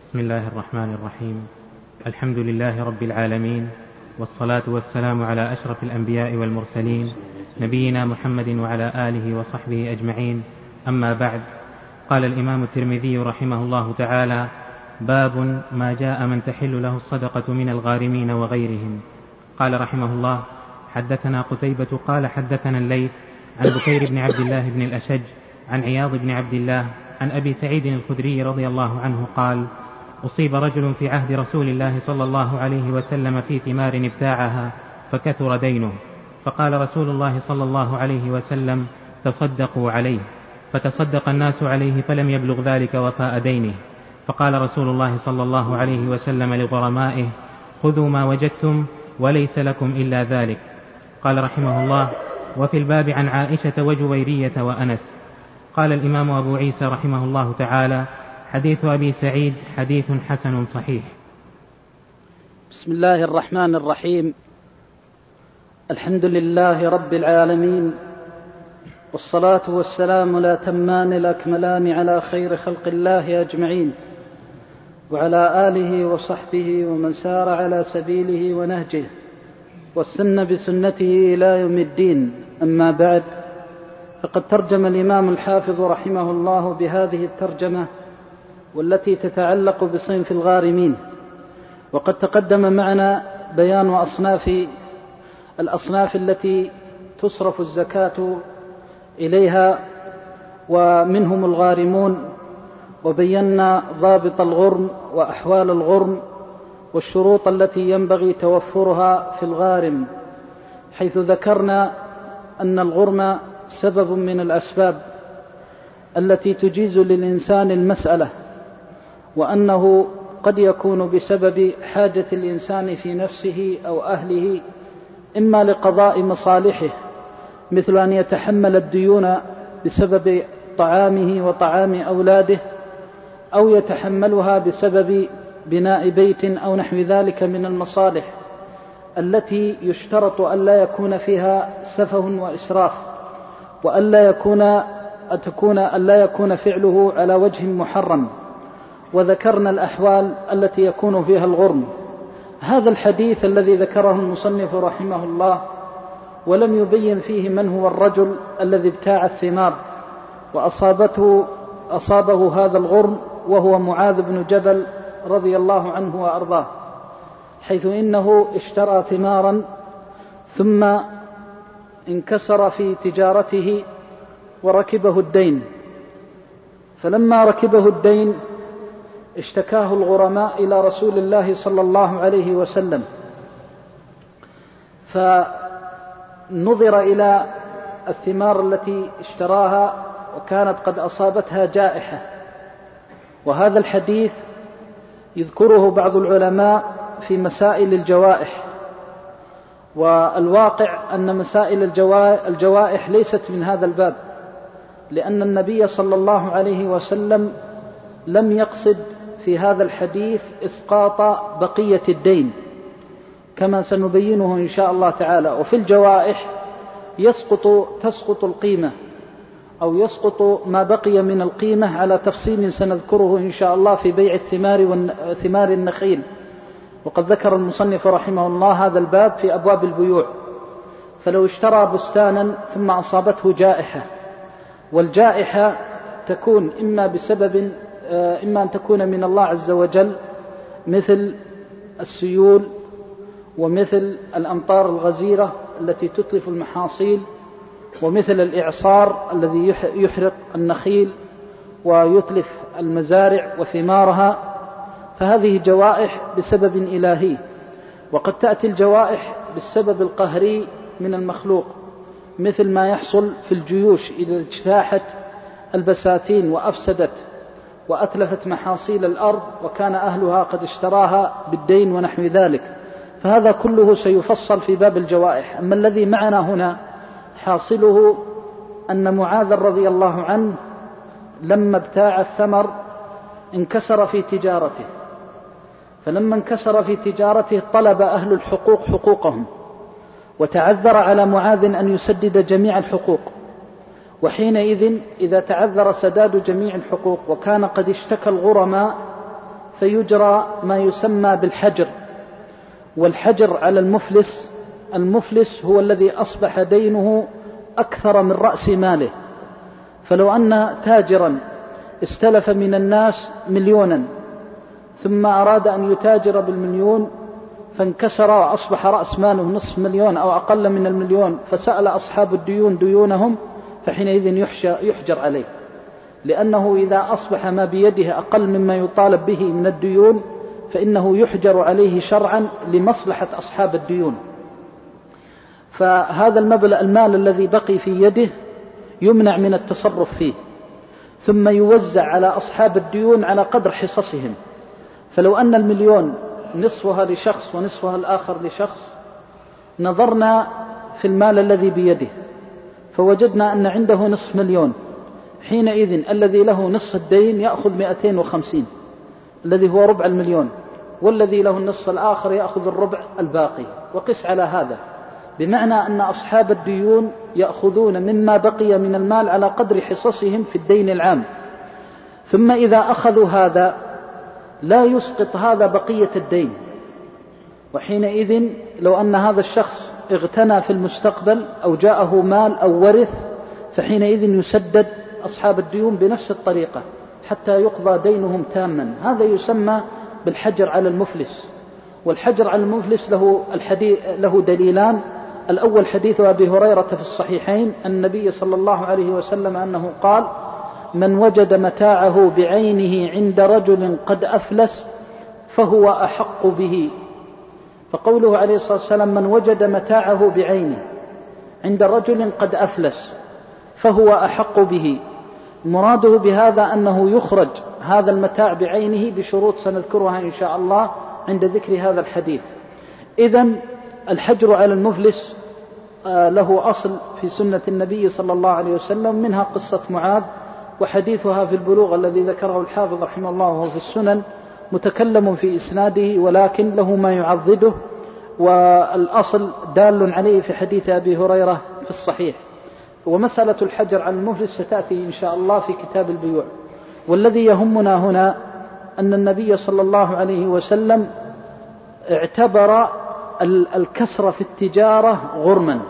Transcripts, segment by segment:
بسم الله الرحمن الرحيم. الحمد لله رب العالمين، والصلاة والسلام على أشرف الأنبياء والمرسلين نبينا محمد وعلى آله وصحبه أجمعين. أما بعد، قال الإمام الترمذي رحمه الله تعالى: باب ما جاء من تحل له الصدقة من الغارمين وغيرهم. قال رحمه الله: حدثنا قتيبة قال حدثنا الليث عن بكير بن عبد الله بن الأشج عن عياض بن عبد الله عن أبي سعيد الخدري رضي الله عنه قال: أصيب رجل في عهد رسول الله صلى الله عليه وسلم في ثمار ابتاعها فكثر دينه، فقال رسول الله صلى الله عليه وسلم: تصدقوا عليه، فتصدق الناس عليه فلم يبلغ ذلك وفاء دينه، فقال رسول الله صلى الله عليه وسلم لغرمائه: خذوا ما وجدتم وليس لكم إلا ذلك. قال رحمه الله: وفي الباب عن عائشة وجويرية وأنس. قال الإمام أبو عيسى رحمه الله تعالى: حديث أبي سعيد حديث حسن صحيح. بسم الله الرحمن الرحيم. الحمد لله رب العالمين، والصلاة والسلام الأتمان الأكملان على خير خلق الله أجمعين، وعلى آله وصحبه ومن سار على سبيله ونهجه واستنى بسنته إلى يوم الدين. أما بعد، فقد ترجم الإمام الحافظ رحمه الله بهذه الترجمة والتي تتعلق بصنف الغارمين، وقد تقدم معنا بيان الأصناف التي تصرف الزكاة إليها، ومنهم الغارمون، وبينا ضابط الغرم وأحوال الغرم والشروط التي ينبغي توفرها في الغارم، حيث ذكرنا أن الغرم سبب من الأسباب التي تجيز للإنسان المسألة، وأنه قد يكون بسبب حاجة الإنسان في نفسه أو أهله، إما لقضاء مصالحه مثل أن يتحمل الديون بسبب طعامه وطعام أولاده، أو يتحملها بسبب بناء بيت أو نحو ذلك من المصالح التي يشترط ألا يكون فيها سفه وإسراف، وألا يكون فعله على وجه محرم. وذكرنا الأحوال التي يكون فيها الغرم. هذا الحديث الذي ذكره المصنف رحمه الله ولم يبين فيه من هو الرجل الذي ابتاع الثمار وأصابه هذا الغرم، وهو معاذ بن جبل رضي الله عنه وأرضاه، حيث إنه اشترى ثمارا ثم انكسر في تجارته وركبه الدين، فلما ركبه الدين اشتكاه الغرماء إلى رسول الله صلى الله عليه وسلم، فنظر إلى الثمار التي اشتراها وكانت قد أصابتها جائحة. وهذا الحديث يذكره بعض العلماء في مسائل الجوائح، والواقع أن مسائل الجوائح ليست من هذا الباب، لأن النبي صلى الله عليه وسلم لم يقصد في هذا الحديث إسقاط بقية الدين كما سنبينه إن شاء الله تعالى. وفي الجوائح تسقط القيمة أو يسقط ما بقي من القيمة على تفصيل سنذكره إن شاء الله في بيع ثمار النخيل، وقد ذكر المصنف رحمه الله هذا الباب في أبواب البيوع. فلو اشترى بستانا ثم أصابته جائحة، والجائحة تكون إما أن تكون من الله عز وجل مثل السيول ومثل الأمطار الغزيرة التي تتلف المحاصيل، ومثل الإعصار الذي يحرق النخيل ويتلف المزارع وثمارها، فهذه جوائح بسبب إلهي. وقد تأتي الجوائح بالسبب القهري من المخلوق، مثل ما يحصل في الجيوش إذا اجتاحت البساتين وأفسدت وأتلفت محاصيل الأرض وكان أهلها قد اشتراها بالدين ونحو ذلك، فهذا كله سيفصل في باب الجوائح. أما الذي معنا هنا حاصله أن معاذ رضي الله عنه لما ابتاع الثمر انكسر في تجارته، فلما انكسر في تجارته طلب أهل الحقوق حقوقهم، وتعذر على معاذ أن يسدد جميع الحقوق. وحينئذ إذا تعذر سداد جميع الحقوق وكان قد اشتكى الغرماء فيجرى ما يسمى بالحجر. والحجر على المفلس هو الذي أصبح دينه أكثر من رأس ماله. فلو أن تاجرا استلف من الناس 1,000,000 ثم أراد أن يتاجر بال1,000,000 فانكسر وأصبح رأس ماله نصف مليون أو أقل من 1,000,000 فسأل أصحاب الديون ديونهم، فحينئذ يحجر عليه، لأنه إذا أصبح ما بيده أقل مما يطالب به من الديون فإنه يحجر عليه شرعا لمصلحة أصحاب الديون. فهذا المال الذي بقي في يده يمنع من التصرف فيه، ثم يوزع على أصحاب الديون على قدر حصصهم. فلو أن 1,000,000 نصفها لشخص ونصفها الآخر لشخص، نظرنا في المال الذي بيده فوجدنا أن عنده نصف مليون، حينئذ الذي له نصف الدين يأخذ 250 الذي هو ربع 1,000,000، والذي له النصف الآخر يأخذ الربع الباقي. وقس على هذا، بمعنى أن أصحاب الديون يأخذون مما بقي من المال على قدر حصصهم في الدين العام. ثم إذا أخذوا هذا لا يسقط هذا بقية الدين، وحينئذ لو أن هذا الشخص اغتنى في المستقبل أو جاءه مال أو ورث فحينئذ يسدد أصحاب الديون بنفس الطريقة حتى يقضى دينهم تاما. هذا يسمى بالحجر على المفلس. والحجر على المفلس له دليلان. الأول حديث أبي هريرة في الصحيحين النبي صلى الله عليه وسلم أنه قال: من وجد متاعه بعينه عند رجل قد أفلس فهو أحق به. فقوله عليه الصلاة والسلام من وجد متاعه بعينه عند رجل قد أفلس فهو أحق به، مراده بهذا أنه يخرج هذا المتاع بعينه بشروط سنذكرها إن شاء الله عند ذكر هذا الحديث. إذن الحجر على المفلس له أصل في سنة النبي صلى الله عليه وسلم، منها قصة معاذ وحديثها في البلوغ الذي ذكره الحافظ رحمه الله وهو في السنن متكلم في إسناده ولكن له ما يعضده، والأصل دال عليه في حديث أبي هريرة في الصحيح. ومسألة الحجر على المفلس ستأتي إن شاء الله في كتاب البيوع. والذي يهمنا هنا أن النبي صلى الله عليه وسلم اعتبر الكسر في التجارة غرما،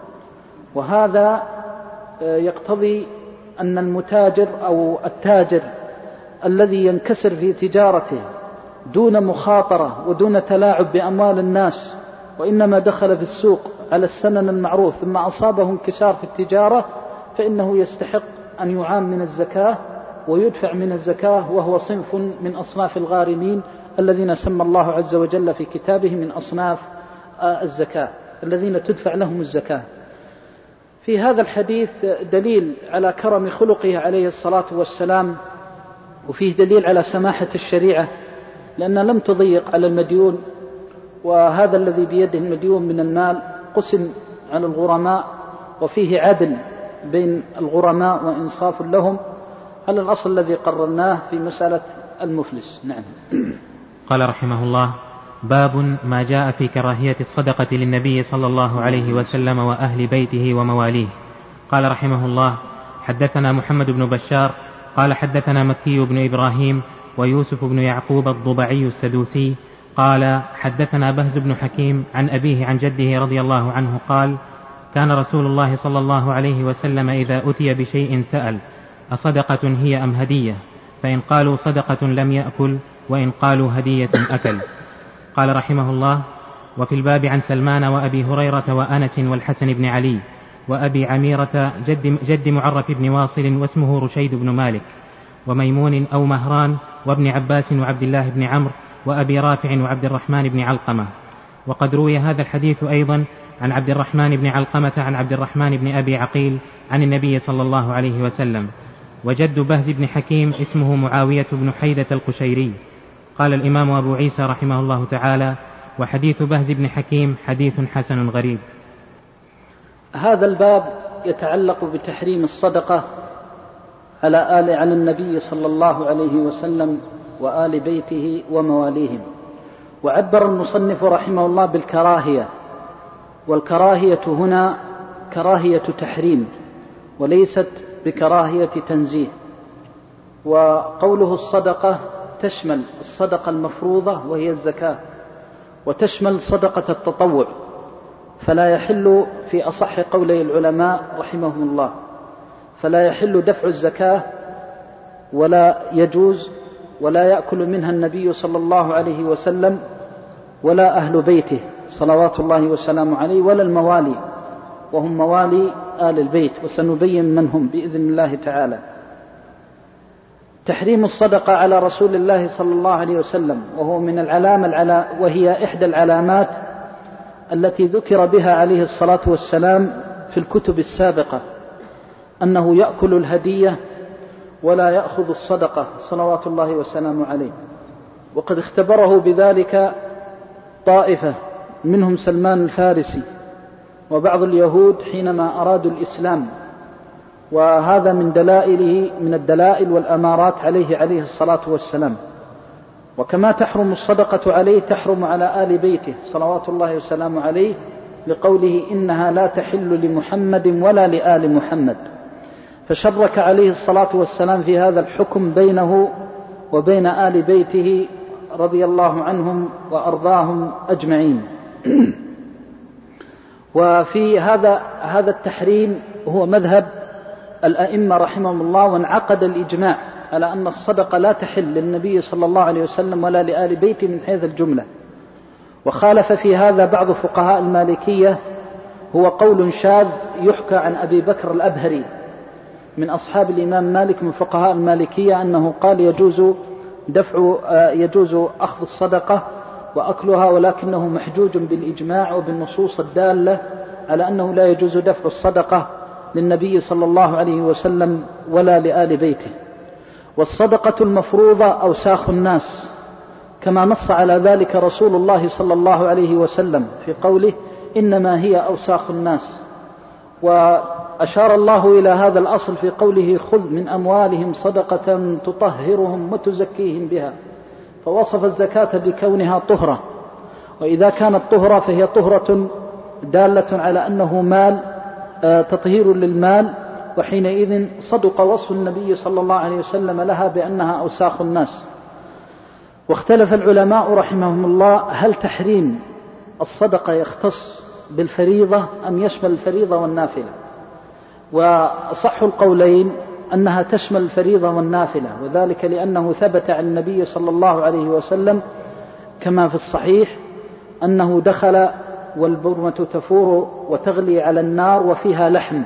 وهذا يقتضي أن المتاجر أو التاجر الذي ينكسر في تجارته دون مخاطرة ودون تلاعب بأموال الناس، وإنما دخل في السوق على السنن المعروف ثم أصابه انكسار في التجارة، فإنه يستحق أن يعام من الزكاة ويدفع من الزكاة، وهو صنف من أصناف الغارمين الذين سمى الله عز وجل في كتابه من أصناف الزكاة الذين تدفع لهم الزكاة. في هذا الحديث دليل على كرم خلقه عليه الصلاة والسلام، وفيه دليل على سماحة الشريعة، لأن لم تضيق على المديون، وهذا الذي بيده المديون من المال قسم على الغرماء، وفيه عدل بين الغرماء وإنصاف لهم على الأصل الذي قررناه في مسألة المفلس. نعم. قال رحمه الله: باب ما جاء في كراهية الصدقة للنبي صلى الله عليه وسلم وأهل بيته ومواليه. قال رحمه الله: حدثنا محمد بن بشار قال حدثنا مكي بن إبراهيم ويوسف بن يعقوب الضبعي السدوسي قال حدثنا بهز بن حكيم عن أبيه عن جده رضي الله عنه قال: كان رسول الله صلى الله عليه وسلم إذا أتي بشيء سأل: أصدقة هي أم هدية؟ فإن قالوا صدقة لم يأكل، وإن قالوا هدية أكل. قال رحمه الله: وفي الباب عن سلمان وأبي هريرة وأنس والحسن بن علي وأبي عميرة جد معرف بن واصل واسمه رشيد بن مالك، وميمون أو مهران وابن عباس وعبد الله بن عمرو وأبي رافع وعبد الرحمن بن علقمة. وقد روي هذا الحديث أيضا عن عبد الرحمن بن علقمة عن عبد الرحمن بن أبي عقيل عن النبي صلى الله عليه وسلم. وجد بهز بن حكيم اسمه معاوية بن حيدة القشيري. قال الإمام أبو عيسى رحمه الله تعالى: وحديث بهز بن حكيم حديث حسن غريب. هذا الباب يتعلق بتحريم الصدقة على النبي صلى الله عليه وسلم وآل بيته ومواليهم. وعبر المصنف رحمه الله بالكراهية، والكراهية هنا كراهية تحريم وليست بكراهية تنزيه. وقوله الصدقة تشمل الصدقة المفروضة وهي الزكاة، وتشمل صدقة التطوع، فلا يحل في أصح قولي العلماء رحمهم الله، فلا يحل دفع الزكاة ولا يجوز، ولا يأكل منها النبي صلى الله عليه وسلم ولا أهل بيته صلوات الله وسلامه عليه، ولا الموالي وهم موالي آل البيت، وسنبين من هم بإذن الله تعالى. تحريم الصدقة على رسول الله صلى الله عليه وسلم، وهو من وهي إحدى العلامات التي ذكر بها عليه الصلاة والسلام في الكتب السابقة، أنه يأكل الهدية ولا يأخذ الصدقة صلوات الله وسلامه عليه. وقد اختبره بذلك طائفة منهم سلمان الفارسي وبعض اليهود حينما أرادوا الإسلام، وهذا من الدلائل والأمارات عليه الصلاة والسلام. وكما تحرم الصدقة عليه تحرم على آل بيته صلوات الله وسلامه عليه، لقوله إنها لا تحل لمحمد ولا لآل محمد، فشرك عليه الصلاة والسلام في هذا الحكم بينه وبين آل بيته رضي الله عنهم وأرضاهم أجمعين. وفي هذا التحريم هو مذهب الأئمة رحمهم الله، وانعقد الإجماع على أن الصدقة لا تحل للنبي صلى الله عليه وسلم ولا لآل بيته من حيث الجملة. وخالف في هذا بعض فقهاء المالكية، هو قول شاذ يحكى عن أبي بكر الأبهري من أصحاب الإمام مالك من فقهاء المالكية، أنه قال يجوز أخذ الصدقة وأكلها، ولكنه محجوج بالإجماع وبالنصوص الدالة على أنه لا يجوز دفع الصدقة للنبي صلى الله عليه وسلم ولا لآل بيته. والصدقة المفروضة أوساخ الناس، كما نص على ذلك رسول الله صلى الله عليه وسلم في قوله إنما هي أوساخ الناس. وأشار الله إلى هذا الأصل في قوله خذ من أموالهم صدقة تطهرهم وتزكيهم بها، فوصف الزكاة بكونها طهرة، وإذا كانت طهرة فهي طهرة دالة على أنه مال، تطهير للمال، وحينئذ صدق وصف النبي صلى الله عليه وسلم لها بأنها أوساخ الناس. واختلف العلماء رحمهم الله هل تحريم الصدقة يختص بالفريضة أم يشمل الفريضة والنافلة، وصح القولين أنها تشمل الفريضة والنافلة، وذلك لأنه ثبت عن النبي صلى الله عليه وسلم كما في الصحيح أنه دخل والبرمة تفور وتغلي على النار وفيها لحم،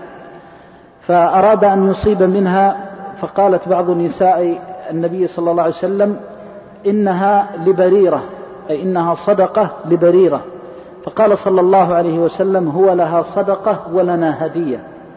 فأراد أن يصيب منها، فقالت بعض نساء النبي صلى الله عليه وسلم إنها لبريرة، أي إنها صدقة لبريرة، فقال صلى الله عليه وسلم هو لها صدقة ولنا هدية.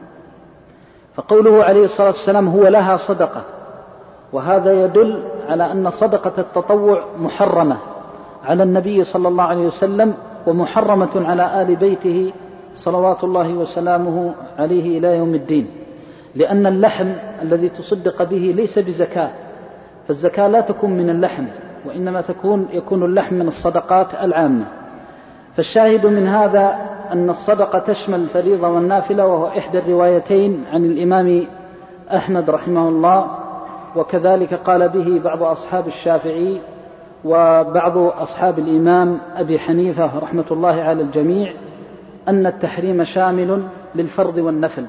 فقوله عليه الصلاة والسلام هو لها صدقة، وهذا يدل على أن صدقة التطوع محرمة على النبي صلى الله عليه وسلم، ومحرمة على آل بيته صلوات الله وسلامه عليه إلى يوم الدين، لأن اللحم الذي تصدق به ليس بزكاة، فالزكاة لا تكون من اللحم، وإنما يكون اللحم من الصدقات العامة. فالشاهد من هذا أن الصدقة تشمل الفريضة والنافلة، وهو إحدى الروايتين عن الإمام أحمد رحمه الله، وكذلك قال به بعض أصحاب الشافعي وبعض أصحاب الإمام أبي حنيفة رحمة الله على الجميع، أن التحريم شامل للفرض والنفل.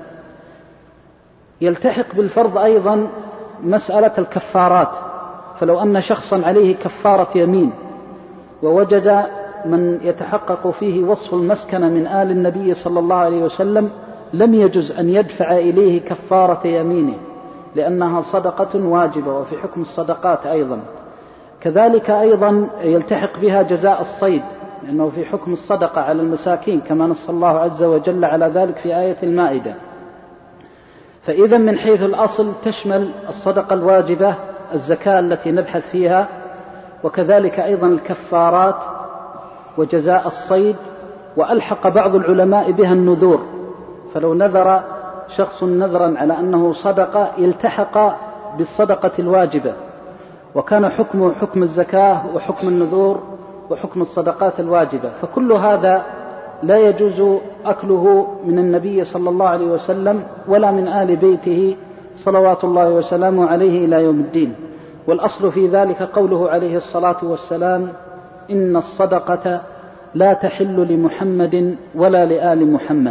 يلتحق بالفرض أيضا مسألة الكفارات، فلو أن شخصا عليه كفارة يمين ووجد من يتحقق فيه وصف المسكنة من آل النبي صلى الله عليه وسلم، لم يجز أن يدفع إليه كفارة يمينه، لأنها صدقة واجبة وفي حكم الصدقات أيضا. كذلك أيضا يلتحق بها جزاء الصيد، لأنه في حكم الصدقة على المساكين، كما نص الله عز وجل على ذلك في آية المائدة. فإذا من حيث الأصل تشمل الصدقة الواجبة الزكاة التي نبحث فيها، وكذلك أيضا الكفارات وجزاء الصيد، وألحق بعض العلماء بها النذور، فلو نذر شخص نذرا على أنه صدقة يلتحق بالصدقة الواجبة، وكان حكمه حكم الزكاة وحكم النذور وحكم الصدقات الواجبة. فكل هذا لا يجوز أكله من النبي صلى الله عليه وسلم ولا من آل بيته صلوات الله وسلامه عليه إلى يوم الدين. والأصل في ذلك قوله عليه الصلاة والسلام: إن الصدقة لا تحل لمحمد ولا لآل محمد.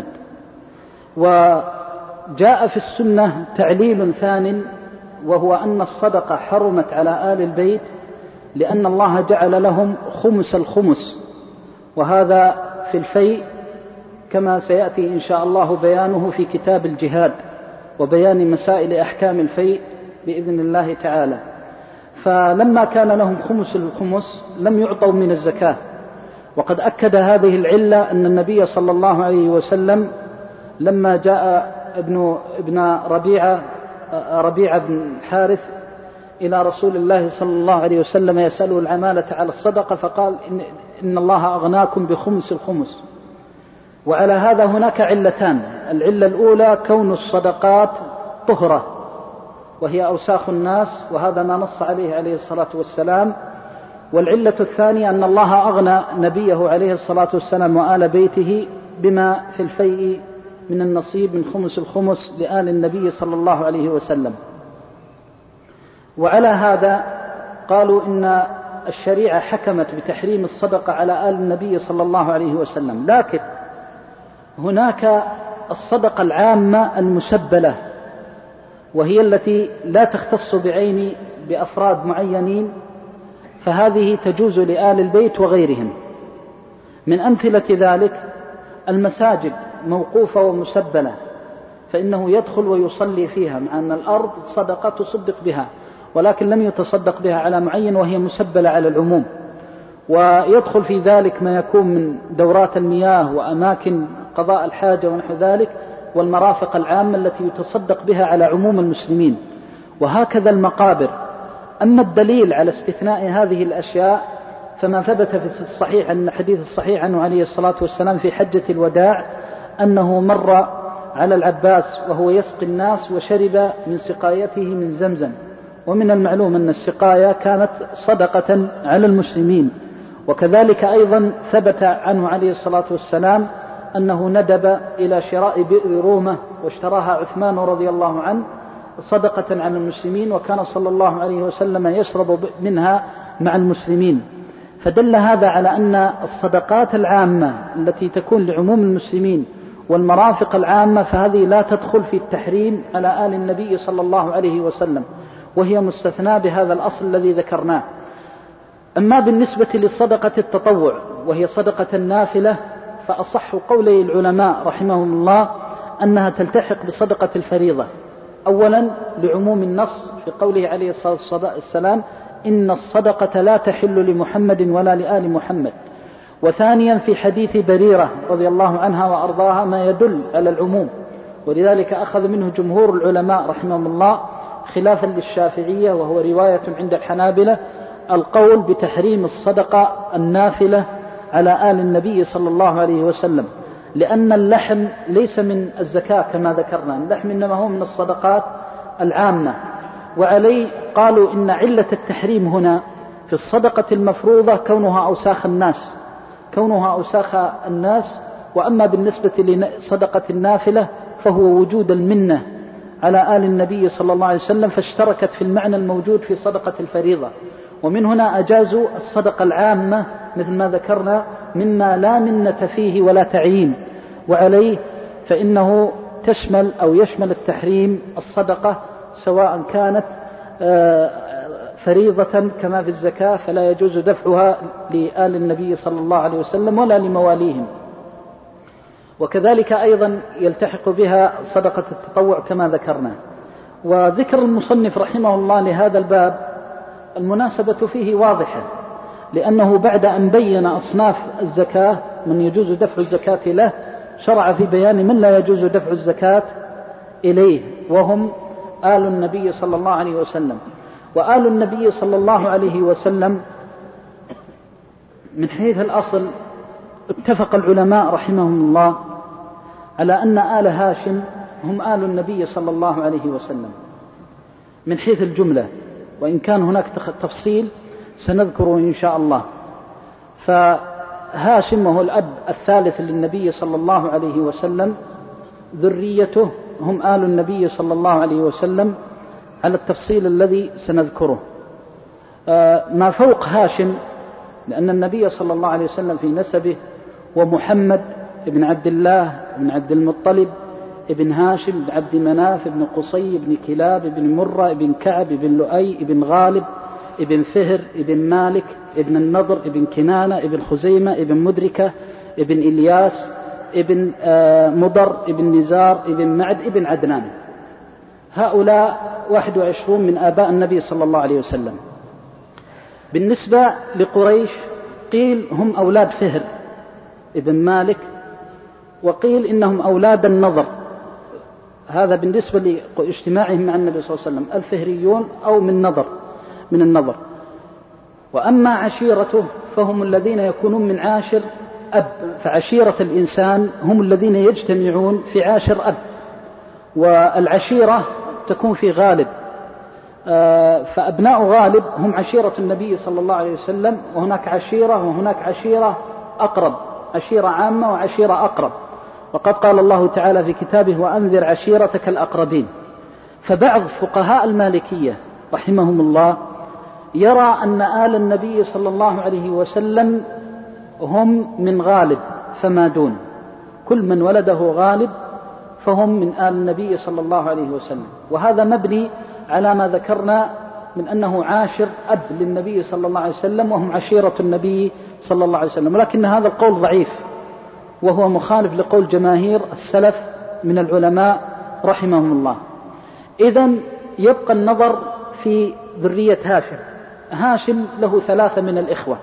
وجاء في السنة تعليل ثان، وهو أن الصدقة حرمت على آل البيت لأن الله جعل لهم خمس الخمس، وهذا في الفيء كما سيأتي إن شاء الله بيانه في كتاب الجهاد وبيان مسائل أحكام الفيء بإذن الله تعالى. فلما كان لهم خمس الخمس لم يعطوا من الزكاة، وقد أكد هذه العلة أن النبي صلى الله عليه وسلم لما جاء ابن ربيعة بن حارث إلى رسول الله صلى الله عليه وسلم يسأله العمالة على الصدقة، فقال إن الله أغناكم بخمس الخمس. وعلى هذا هناك علتان: العلة الأولى كون الصدقات طهرة وهي أوساخ الناس، وهذا ما نص عليه الصلاة والسلام. والعلة الثانية أن الله أغنى نبيه عليه الصلاة والسلام وآل بيته بما في الفيء من النصيب من خمس الخمس لآل النبي صلى الله عليه وسلم. وعلى هذا قالوا إن الشريعة حكمت بتحريم الصدقة على آل النبي صلى الله عليه وسلم، لكن هناك الصدقة العامة المسبلة، وهي التي لا تختص بعين بأفراد معينين، فهذه تجوز لآل البيت وغيرهم. من أمثلة ذلك المساجد موقوفة ومسبلة، فإنه يدخل ويصلي فيها، مع أن الأرض صدقة تصدق بها، ولكن لم يتصدق بها على معين وهي مسبلة على العموم. ويدخل في ذلك ما يكون من دورات المياه وأماكن قضاء الحاجة ونحو ذلك، والمرافق العامة التي يتصدق بها على عموم المسلمين، وهكذا المقابر. أما الدليل على استثناء هذه الأشياء فما ثبت في الصحيح أن حديث الصحيح عنه عليه الصلاة والسلام في حجة الوداع أنه مر على العباس وهو يسقي الناس وشرب من سقايته من زمزم، ومن المعلوم أن السقاية كانت صدقة على المسلمين. وكذلك أيضا ثبت عنه عليه الصلاة والسلام أنه ندب إلى شراء بئر رومة واشتراها عثمان رضي الله عنه صدقة عن المسلمين، وكان صلى الله عليه وسلم يشرب منها مع المسلمين. فدل هذا على أن الصدقات العامة التي تكون لعموم المسلمين والمرافق العامة فهذه لا تدخل في التحريم على آل النبي صلى الله عليه وسلم، وهي مستثنى بهذا الأصل الذي ذكرناه. أما بالنسبة للصدقة التطوع وهي صدقة النافلة، فأصح قولي العلماء رحمهم الله أنها تلتحق بصدقة الفريضة، أولا لعموم النص في قوله عليه الصلاة والسلام: إن الصدقة لا تحل لمحمد ولا لآل محمد. وثانيا في حديث بريرة رضي الله عنها وأرضاها ما يدل على العموم، ولذلك أخذ منه جمهور العلماء رحمهم الله خلافا للشافعية، وهو رواية عند الحنابلة، القول بتحريم الصدقة النافلة على آل النبي صلى الله عليه وسلم، لأن اللحم ليس من الزكاة كما ذكرنا، اللحم إنما هو من الصدقات العامة. وعليه قالوا إن علة التحريم هنا في الصدقة المفروضة كونها أوساخ الناس. وأما بالنسبة لصدقة النافلة فهو وجود المنة على آل النبي صلى الله عليه وسلم، فاشتركت في المعنى الموجود في صدقة الفريضة. ومن هنا أجازوا الصدقة العامة مثل ما ذكرنا مما لا منة فيه ولا تعيين. وعليه فإنه تشمل أو يشمل التحريم الصدقة سواء كانت فريضة كما في الزكاة، فلا يجوز دفعها لآل النبي صلى الله عليه وسلم ولا لمواليهم. وكذلك أيضا يلتحق بها صدقة التطوع كما ذكرنا. وذكر المصنف رحمه الله لهذا الباب المناسبة فيه واضحة، لأنه بعد أن بين أصناف الزكاة من يجوز دفع الزكاة له، شرع في بيان من لا يجوز دفع الزكاة إليه، وهم آل النبي صلى الله عليه وسلم. وآل النبي صلى الله عليه وسلم من حيث الأصل اتفق العلماء رحمهم الله على أن آل هاشم هم آل النبي صلى الله عليه وسلم من حيث الجملة، وإن كان هناك تفصيل سنذكره إن شاء الله. فهاشم وهو الأب الثالث للنبي صلى الله عليه وسلم، ذريته هم آل النبي صلى الله عليه وسلم على التفصيل الذي سنذكره. ما فوق هاشم، لأن النبي صلى الله عليه وسلم في نسبه ومحمد ابن عبد الله بن عبد المطلب ابن هاشم بن عبد مناف ابن قصي ابن كلاب ابن مرة ابن كعب ابن لؤي ابن غالب ابن فهر ابن مالك ابن النضر ابن كنانة ابن خزيمة ابن مدركة ابن إلياس ابن مضر ابن نزار ابن معد ابن عدنان. هؤلاء 21 من آباء النبي صلى الله عليه وسلم. بالنسبة لقريش قيل هم أولاد فهر ابن مالك، وقيل إنهم أولاد النضر، هذا بالنسبة لاجتماعهم مع النبي صلى الله عليه وسلم، الفهريون أو من النضر. وأما عشيرته فهم الذين يكونون من عاشر أب، فعشيرة الإنسان هم الذين يجتمعون في عاشر أب، والعشيرة تكون في غالب، فأبناء غالب هم عشيرة النبي صلى الله عليه وسلم، وهناك عشيرة أقرب، عشيرة عامة وعشيرة أقرب. وقد قال الله تعالى في كتابه وأنذر عشيرتك الأقربين. فبعض فقهاء المالكية رحمهم الله يرى أن آل النبي صلى الله عليه وسلم هم من غالب فما دون، كل من ولده غالب فهم من آل النبي صلى الله عليه وسلم. وهذا مبني على ما ذكرنا من أنه عاشر أب للنبي صلى الله عليه وسلم، وهم عشيرة النبي صلى الله عليه وسلم. ولكن هذا القول ضعيف، وهو مخالف لقول جماهير السلف من العلماء رحمهم الله. إذن يبقى النظر في ذرية هاشم. هاشم له 3 من الإخوة،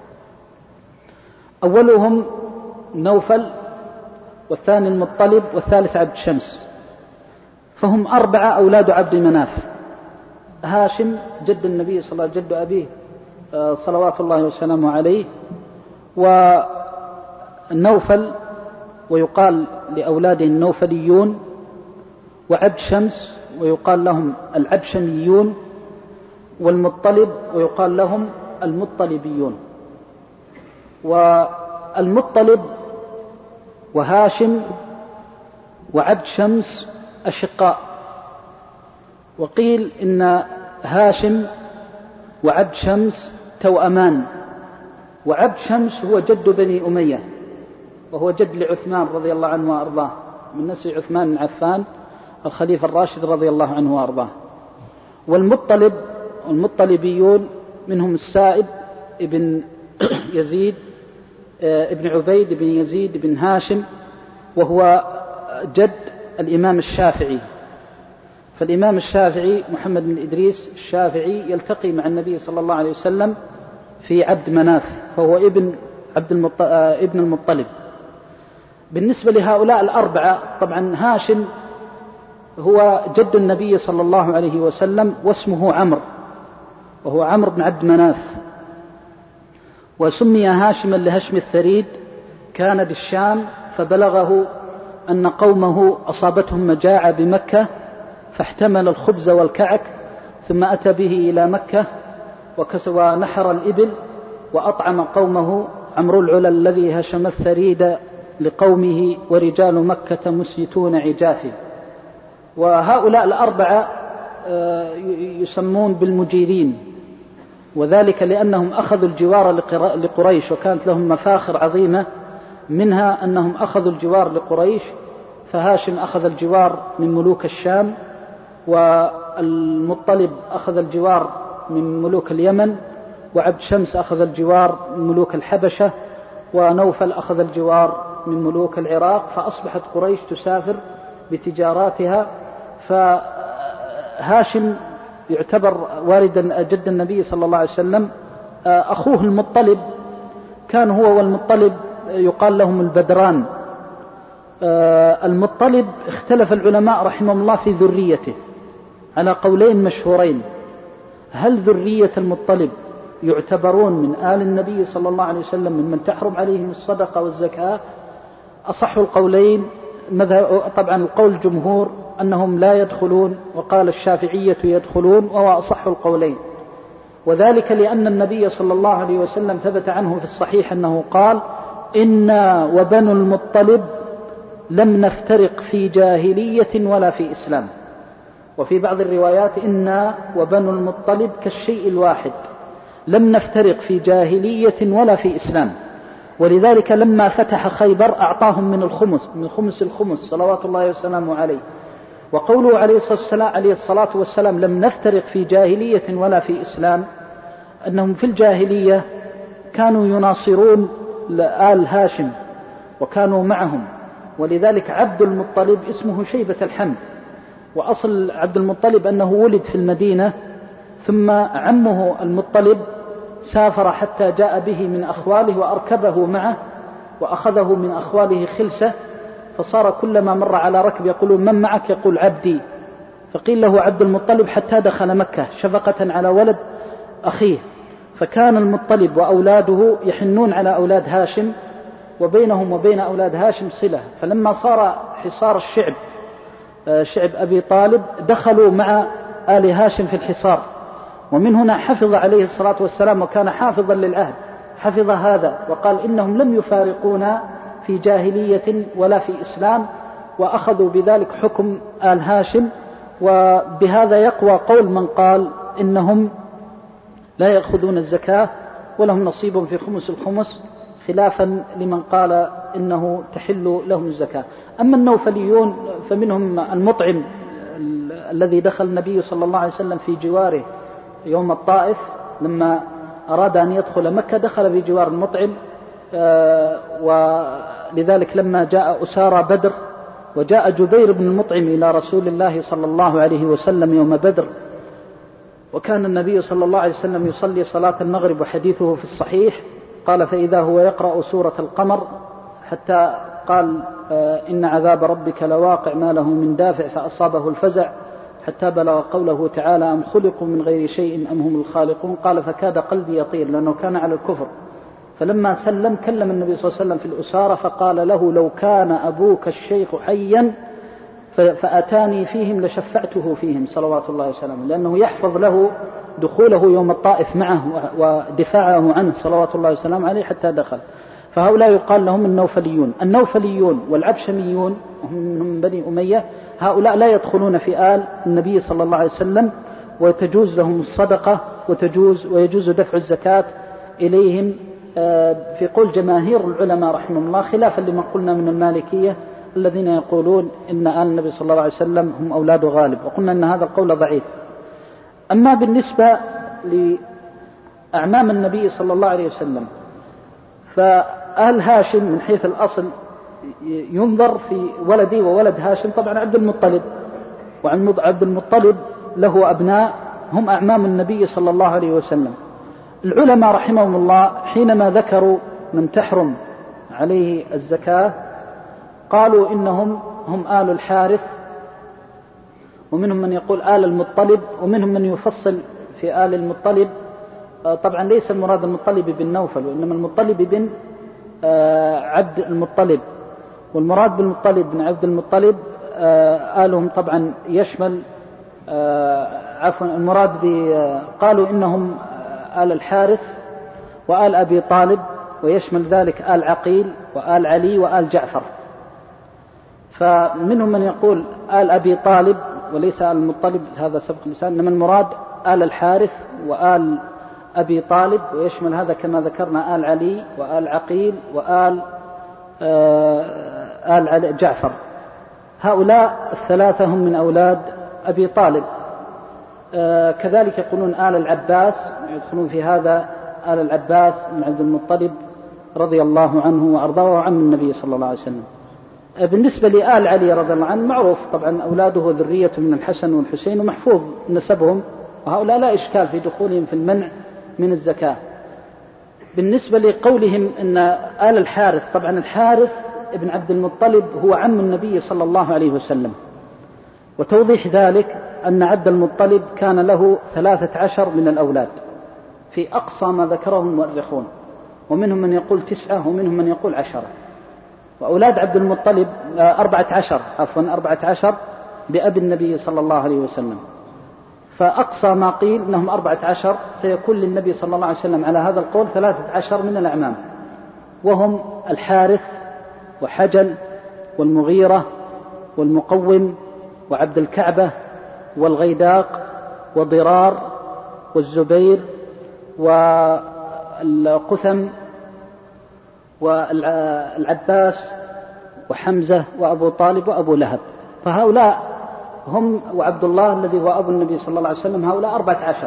أولهم نوفل، والثاني المطلب، والثالث عبد شمس، فهم 4 أولاد عبد مناف. هاشم جد النبي صلى الله عليه وسلم، جد أبيه صلوات الله وسلامه عليه، والنوفل ويقال لأولاده النوفليون، وعبد شمس ويقال لهم العبشميون، والمطلب ويقال لهم المطلبيون. والمطلب وهاشم وعبد شمس أشقاء، وقيل إن هاشم وعبد شمس توأمان، وعبد شمس هو جد بني أمية، وهو جد لعثمان رضي الله عنه وأرضاه، من نسل عثمان بن عفان الخليفة الراشد رضي الله عنه وأرضاه. والمطلبيون منهم السائب ابن يزيد ابن عبيد بن يزيد بن هاشم، وهو جد الإمام الشافعي. فالإمام الشافعي محمد بن إدريس الشافعي يلتقي مع النبي صلى الله عليه وسلم في عبد مناف، فهو ابن المطلب. بالنسبة لهؤلاء 4 طبعا هاشم هو جد النبي صلى الله عليه وسلم، واسمه عمرو، وهو عمرو بن عبد مناف، وسمي هاشما لهشم الثريد. كان بالشام فبلغه أن قومه أصابتهم مجاعة بمكة، فاحتمل الخبز والكعك ثم أتى به إلى مكة ونحر الإبل وأطعم قومه. عمرو العلا الذي هشم الثريد لقومه، ورجال مكة مسيتون عجافه. وهؤلاء 4 يسمون بالمجيرين، وذلك لأنهم أخذوا الجوار لقريش، وكانت لهم مفاخر عظيمة، منها أنهم أخذوا الجوار لقريش. فهاشم أخذ الجوار من ملوك الشام، والمطلب أخذ الجوار من ملوك اليمن، وعبد شمس أخذ الجوار من ملوك الحبشة، ونوفل أخذ الجوار من ملوك العراق. فأصبحت قريش تسافر بتجاراتها. فهاشم يعتبر والدا جد النبي صلى الله عليه وسلم. أخوه المطلب كان هو والمطلب يقال لهم البدران. المطلب اختلف العلماء رحمهم الله في ذريته على قولين مشهورين: هل ذرية المطلب يعتبرون من آل النبي صلى الله عليه وسلم ممن تحرم عليهم الصدقة والزكاة؟ أصح القولين طبعا القول الجمهور أنهم لا يدخلون، وقال الشافعية يدخلون، وهو أصح القولين. وذلك لأن النبي صلى الله عليه وسلم ثبت عنه في الصحيح أنه قال: إنا وبنو المطلب لم نفترق في جاهلية ولا في إسلام. وفي بعض الروايات: إنا وبنو المطلب كالشيء الواحد، لم نفترق في جاهلية ولا في إسلام. ولذلك لما فتح خيبر أعطاهم من الخمس صلوات الله وسلامه عليه. وقوله عليه الصلاة والسلام لم نفترق في جاهلية ولا في إسلام، أنهم في الجاهلية كانوا يناصرون آل هاشم وكانوا معهم، ولذلك عبد المطلب اسمه شيبة الحمد. وأصل عبد المطلب أنه ولد في المدينة، ثم عمه المطلب سافر حتى جاء به من أخواله وأركبه معه وأخذه من أخواله خلسة، فصار كلما مر على ركب يقولون من معك؟ يقول عبدي، فقيل له عبد المطلب حتى دخل مكة شفقة على ولد أخيه. فكان المطلب وأولاده يحنون على أولاد هاشم، وبينهم وبين أولاد هاشم صلة. فلما صار حصار الشعب شعب أبي طالب دخلوا مع آل هاشم في الحصار، ومن هنا حفظ عليه الصلاة والسلام وكان حافظا للعهد، حفظ هذا وقال إنهم لم يفارقونا في جاهلية ولا في إسلام، وأخذوا بذلك حكم آل هاشم. وبهذا يقوى قول من قال إنهم لا يأخذون الزكاة ولهم نصيب في خمس الخمس، خلافا لمن قال إنه تحل لهم الزكاة. أما النوفليون فمنهم المطعم الذي دخل النبي صلى الله عليه وسلم في جواره يوم الطائف، لما أراد أن يدخل مكة دخل في جوار المطعم، ولذلك لما جاء أسارى بدر وجاء جبير بن المطعم إلى رسول الله صلى الله عليه وسلم يوم بدر، وكان النبي صلى الله عليه وسلم يصلي صلاة المغرب وحديثه في الصحيح، قال فإذا هو يقرأ سورة القمر حتى قال إن عذاب ربك لواقع ما له من دافع، فأصابه الفزع حتى بلغ قوله تعالى أم خلقوا من غير شيء أم هم الخالقون، قال فكاد قلبي يطير لأنه كان على الكفر. فلما سلم كلم النبي صلى الله عليه وسلم في الأسارة فقال له لو كان أبوك الشيخ حيا فأتاني فيهم لشفعته فيهم صلوات الله وسلامه، لأنه يحفظ له دخوله يوم الطائف معه ودفاعه عنه صلوات الله وسلامه عليه حتى دخل. فهؤلاء يقال لهم النوفليون والعبشميون هم من بني أمية، هؤلاء لا يدخلون في آل النبي صلى الله عليه وسلم، وتجوز لهم الصدقة ويجوز دفع الزكاة إليهم في قول جماهير العلماء رحمهم الله، خلافا لما قلنا من المالكية الذين يقولون إن آل النبي صلى الله عليه وسلم هم أولاد غالب، وقلنا أن هذا القول ضعيف. أما بالنسبة لأعمام النبي صلى الله عليه وسلم، فآل هاشم من حيث الأصل ينظر في ولدي وولد هاشم طبعا عبد المطلب، وعبد المطلب له أبناء هم أعمام النبي صلى الله عليه وسلم. العلماء رحمهم الله حينما ذكروا من تحرم عليه الزكاة قالوا إنهم هم آل الحارث، ومنهم من يقول آل المطلب، ومنهم من يفصل في آل المطلب. طبعا ليس المراد المطلب بن نوفل، وإنما المطلب بن عبد المطلب، والمراد بالمطلب بن عبد المطلب آلهم طبعا يشمل المراد قالوا إنهم آل الحارث وآل أبي طالب، ويشمل ذلك آل عقيل وآل علي وآل جعفر. فمنهم من يقول آل أبي طالب وليس آل المطلب، هذا سبق اللسان، إنما المراد آل الحارث وآل أبي طالب، ويشمل هذا كما ذكرنا آل علي وآل عقيل وآل آل جعفر. هؤلاء الثلاثة هم من أولاد أبي طالب. كذلك يقولون آل العباس، يدخلون في هذا آل العباس بن عبد المطلب رضي الله عنه وأرضاه وعم النبي صلى الله عليه وسلم. بالنسبة لآل علي رضي الله عنه معروف طبعا أولاده ذرية من الحسن والحسين ومحفوظ نسبهم، وهؤلاء لا إشكال في دخولهم في المنع من الزكاة. بالنسبة لقولهم أن آل الحارث، طبعا الحارث ابن عبد المطلب هو عم النبي صلى الله عليه وسلم، وتوضيح ذلك أن عبد المطلب كان له 13 من الأولاد في أقصى ما ذكره المؤرخون، ومنهم من يقول 9 ومنهم من يقول 10، وأولاد عبد المطلب 14 بأب النبي صلى الله عليه وسلم، فأقصى ما قيل أنهم 14، فيكون للنبي صلى الله عليه وسلم على هذا القول 13 من الأعمام، وهم الحارث وحجل والمغيرة والمقوم وعبد الكعبة والغيداق وضرار والزبير والقثم والعباس وحمزة وأبو طالب وأبو لهب. فهؤلاء هم، وعبد الله الذي هو أبو النبي صلى الله عليه وسلم، هؤلاء 14.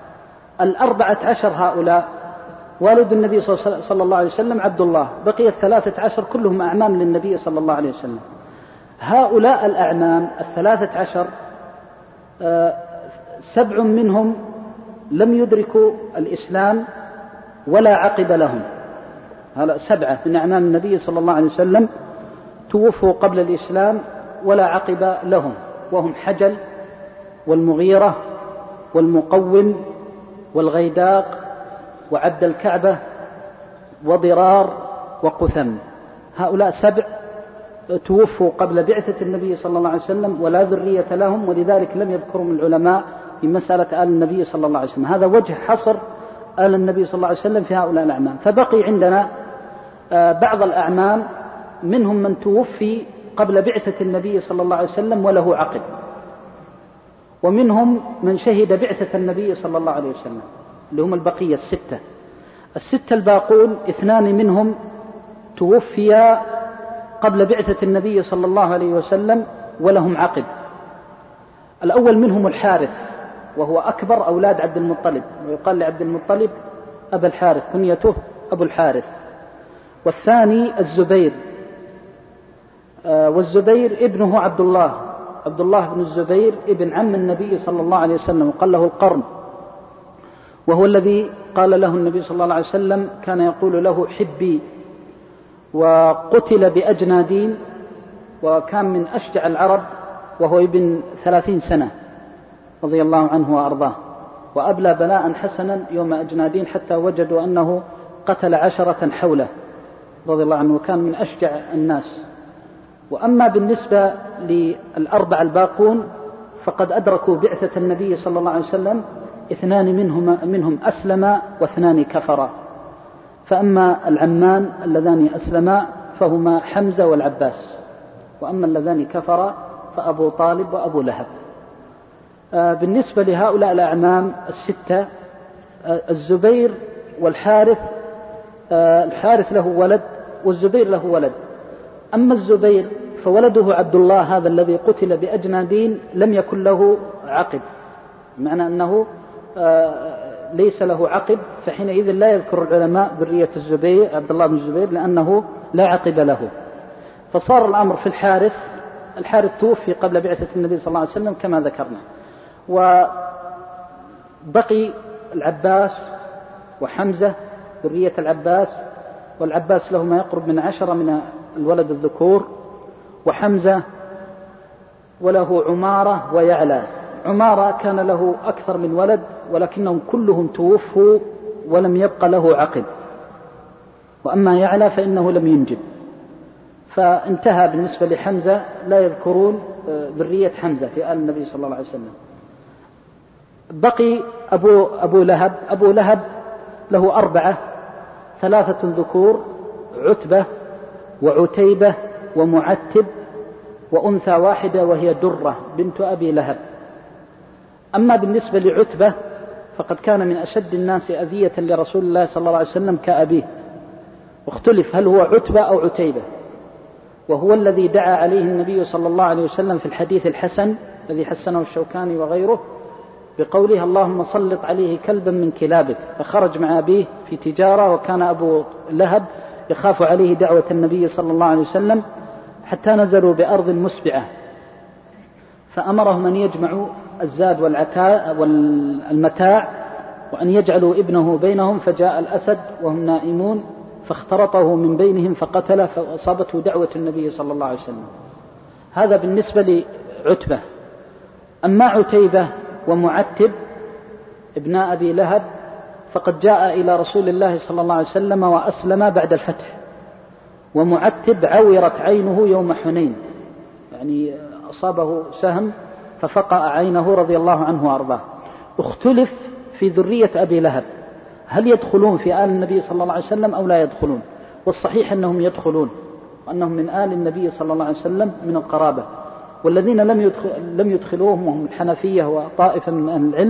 14 هؤلاء والد النبي صلى الله عليه وسلم عبد الله، بقي 13 كلهم أعمام للنبي صلى الله عليه وسلم. هؤلاء الأعمام 13 7 منهم لم يدركوا الإسلام ولا عقب لهم. 7 من أعمام النبي صلى الله عليه وسلم توفوا قبل الإسلام ولا عقب لهم، وهم حجل والمغيرة والمقوم والغيداق وعبد الكعبة وضرار وقثم. هؤلاء 7 توفوا قبل بعثة النبي صلى الله عليه وسلم ولا ذرية لهم، ولذلك لم يذكرهم العلماء في مسألة آل النبي صلى الله عليه وسلم. هذا وجه حصر آل النبي صلى الله عليه وسلم في هؤلاء الأعمام. فبقي عندنا بعض الأعمام منهم من توفي قبل بعثة النبي صلى الله عليه وسلم وله عقب، ومنهم من شهد بعثة النبي صلى الله عليه وسلم، اللي هم البقية 6. 6 الباقون 2 منهم توفيا قبل بعثة النبي صلى الله عليه وسلم ولهم عقب. الأول منهم الحارث، وهو أكبر أولاد عبد المطلب، ويقال لعبد المطلب أبا الحارث، كنيته أبو الحارث. والثاني الزبير، والزبير ابنه عبد الله بن الزبير ابن عم النبي صلى الله عليه وسلم، وقال له القرن، وهو الذي قال له النبي صلى الله عليه وسلم كان يقول له حبي، وقتل بأجنادين، وكان من أشجع العرب، وهو ابن 30 سنة رضي الله عنه وأرضاه، وأبلى بلاء حسنا يوم أجنادين حتى وجدوا أنه قتل 10 حوله رضي الله عنه، وكان من أشجع الناس. وأما بالنسبة لل4 الباقون فقد أدركوا بعثة النبي صلى الله عليه وسلم، 2 منهم أسلما و2 كفرا. فأما العمان اللذان أسلما فهما حمزة والعباس، وأما اللذان كفرا فأبو طالب وأبو لهب. بالنسبة لهؤلاء الأعمام 6 الزبير والحارث، الحارث له ولد والزبير له ولد. أما الزبير فولده عبد الله هذا الذي قتل بأجنادين لم يكن له عقب، معنى أنه ليس له عقب، فحينئذ لا يذكر العلماء ذرية الزبير عبد الله بن الزبير لأنه لا عقب له. فصار الأمر في الحارث توفي قبل بعثة النبي صلى الله عليه وسلم كما ذكرنا، وبقي العباس وحمزة ذرية العباس، والعباس له ما يقرب من 10 من الولد الذكور، وحمزة وله عمارة ويعلى. عمارة كان له أكثر من ولد ولكنهم كلهم توفوا ولم يبق له عقب، وأما يعلى فإنه لم ينجب، فانتهى. بالنسبة لحمزة لا يذكرون ذرية حمزة في آل النبي صلى الله عليه وسلم. بقي أبو لهب. أبو لهب له 4، 3 ذكور، عتبة وعتيبة ومعتب، وأنثى واحدة وهي درة بنت أبي لهب. أما بالنسبة لعتبة فقد كان من أشد الناس أذية لرسول الله صلى الله عليه وسلم كأبيه، واختلف هل هو عتبة أو عتيبة، وهو الذي دعا عليه النبي صلى الله عليه وسلم في الحديث الحسن الذي حسنه الشوكاني وغيره بقوله اللهم سلط عليه كلبا من كلابك، فخرج مع أبيه في تجارة، وكان أبو لهب يخاف عليه دعوة النبي صلى الله عليه وسلم، حتى نزلوا بأرض مسبعة فأمرهم أن يجمعوا الزاد والمتاع وأن يجعلوا ابنه بينهم، فجاء الأسد وهم نائمون فاخترطه من بينهم فقتله، فأصابته دعوة النبي صلى الله عليه وسلم. هذا بالنسبة لعتبة. أما عتيبة ومعتب ابناء أبي لهب فقد جاء إلى رسول الله صلى الله عليه وسلم وأسلم بعد الفتح، ومعتب عورت عينه يوم حنين، يعني أصابه سهم ففقأ عينه رضي الله عنه وأرضاه. اختلف في ذرية أبي لهب هل يدخلون في آل النبي صلى الله عليه وسلم أو لا يدخلون، والصحيح أنهم يدخلون، وأنهم من آل النبي صلى الله عليه وسلم من القرابة. والذين لم يدخلوهم وهم الحنفية وطائفة من أهل العلم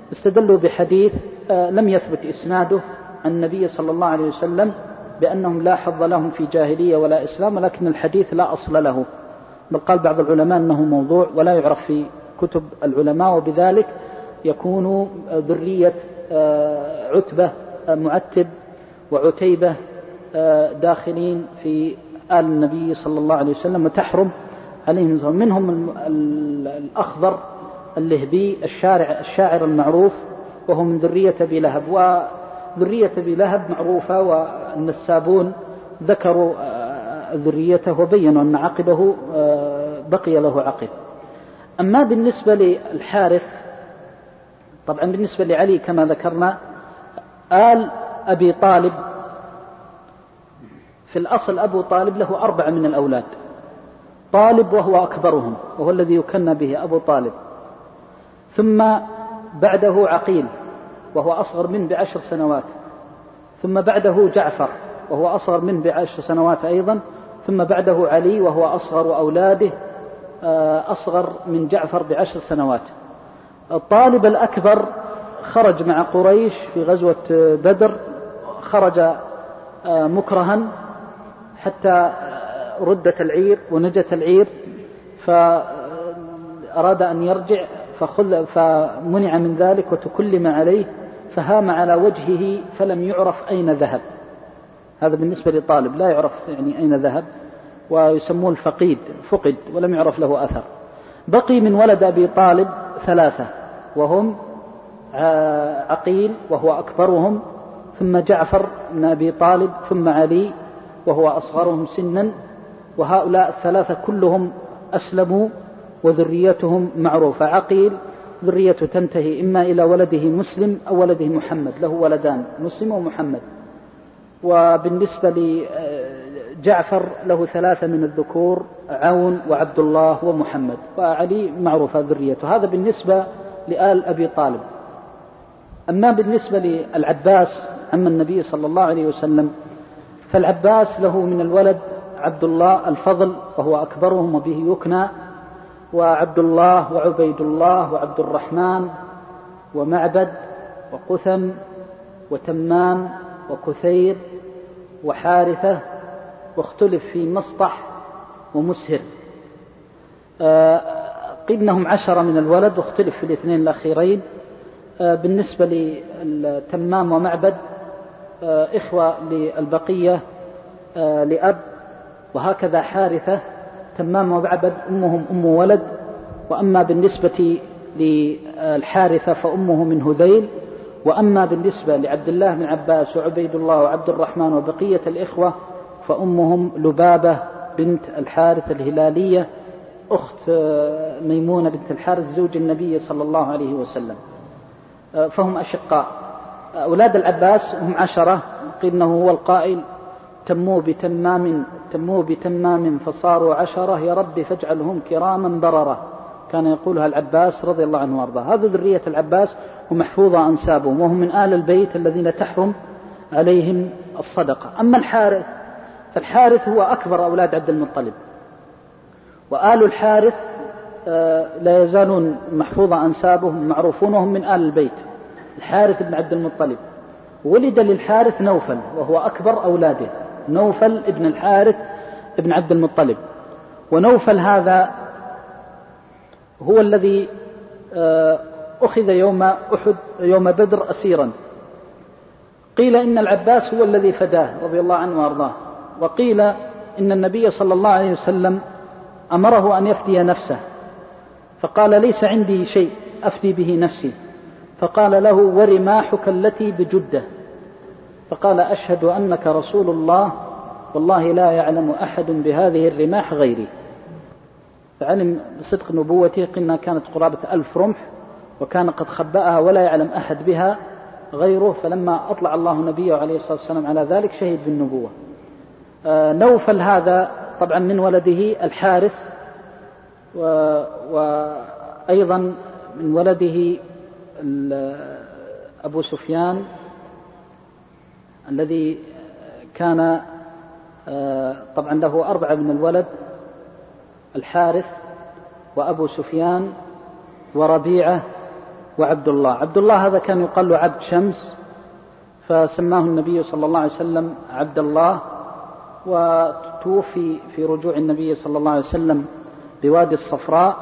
استدلوا بحديث لم يثبت إسناده عن النبي صلى الله عليه وسلم بأنهم لا حظ لهم في جاهلية ولا إسلام، ولكن الحديث لا أصل له، بل قال بعض العلماء أنه موضوع ولا يعرف في كتب العلماء، وبذلك يكون ذرية عتبة معتب وعتيبة داخلين في آل النبي صلى الله عليه وسلم، وتحرم عليهم. منهم الأخضر اللهبي الشاعر المعروف، وهو من ذرية أبي لهب، وذرية أبي لهب معروفة، والنسابون ذكروا ذريته وبينوا أن عقبه بقي له عقب. أما بالنسبة للحارث، طبعا بالنسبة لعلي كما ذكرنا، آل أبي طالب في الأصل أبو طالب له 4 من الأولاد، طالب وهو أكبرهم وهو الذي يكنى به أبو طالب، ثم بعده عقيل وهو أصغر منه ب10 سنوات، ثم بعده جعفر وهو أصغر منه ب10 سنوات أيضا، ثم بعده علي وهو أصغر أولاده أصغر من جعفر ب10 سنوات. الطالب الأكبر خرج مع قريش في غزوة بدر، خرج مكرها حتى ردت العير ونجت العير، فأراد أن يرجع فمنع من ذلك وتكلم عليه، فهام على وجهه فلم يعرف أين ذهب. هذا بالنسبة لطالب لا يعرف يعني أين ذهب، ويسموه الفقيد، فقد ولم يعرف له أثر. بقي من ولد أبي طالب 3، وهم عقيل وهو أكبرهم، ثم جعفر بن أبي طالب، ثم علي وهو أصغرهم سنا، وهؤلاء 3 كلهم أسلموا وذريتهم معروفة. عقيل ذريته تنتهي إما إلى ولده مسلم أو ولده محمد، له ولدان مسلم ومحمد. وبالنسبة لجعفر له 3 من الذكور، عون وعبد الله ومحمد، وعلي معروفة ذريته. هذا بالنسبة لآل أبي طالب. أما بالنسبة للعباس عم النبي صلى الله عليه وسلم، فالعباس له من الولد عبد الله الفضل وهو أكبرهم وبه يكنى، وعبد الله وعبيد الله وعبد الرحمن ومعبد وقثم وتمام وكثير وحارثة، واختلف في مسطح ومسهر. قيل إنهم 10 من الولد، واختلف في الاثنين الأخيرين. بالنسبة لتمام ومعبد إخوة للبقية لأب، وهكذا حارثة. تمام ومعبد أمهم أم ولد، وأما بالنسبة للحارثة فأمه من هذيل، وأما بالنسبة لعبد الله بن عباس وعبيد الله وعبد الرحمن وبقية الإخوة فأمهم لبابة بنت الحارث الهلالية، أخت ميمونة بنت الحارث زوج النبي صلى الله عليه وسلم، فهم أشقاء. أولاد العباس هم 10، قيل إنه هو القائل: تموا بتمام فصاروا 10، يا رب فاجعلهم كراما بررة. كان يقولها العباس رضي الله عنه وارضاه. هذا ذرية العباس ومحفوظة أنسابهم، وهم من آل البيت الذين تحرم عليهم الصدقة. أما الحارث فالحارث هو أكبر أولاد عبد المطلب، وآل الحارث لا يزالون محفوظة أنسابهم معروفون، وهم من آل البيت. الحارث بن عبد المطلب ولد للحارث نوفل وهو أكبر أولاده، نوفل ابن الحارث ابن عبد المطلب. ونوفل هذا هو الذي أخذ يوم بدر أسيرا. قيل إن العباس هو الذي فداه رضي الله عنه وأرضاه، وقيل إن النبي صلى الله عليه وسلم أمره أن يفدي نفسه، فقال: ليس عندي شيء أفدي به نفسي. فقال له: ورماحك التي بجدة. فقال: أشهد أنك رسول الله، والله لا يعلم أحد بهذه الرماح غيري. فعلم بصدق نبوته، قلنا كانت قرابة 1000 رمح، وكان قد خبأها ولا يعلم أحد بها غيره، فلما أطلع الله نبيه عليه الصلاة والسلام على ذلك شهد بالنبوة. نوفل هذا طبعا من ولده الحارث، وأيضا من ولده أبو سفيان الذي كان طبعا له 4 من الولد: الحارث وأبو سفيان وربيعة وعبد الله. عبد الله هذا كان يقال له عبد شمس، فسماه النبي صلى الله عليه وسلم عبد الله، وتوفي في رجوع النبي صلى الله عليه وسلم بوادي الصفراء،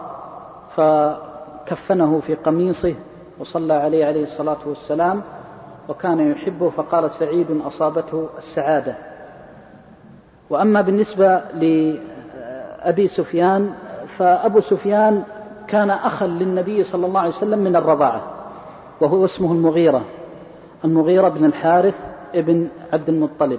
فكفنه في قميصه وصلى عليه عليه الصلاة والسلام، وكان يحبه، فقال سعيد أصابته السعادة. وأما بالنسبة لأبي سفيان، فأبو سفيان كان أخا للنبي صلى الله عليه وسلم من الرضاعة، وهو اسمه المغيرة بن الحارث ابن عبد المطلب.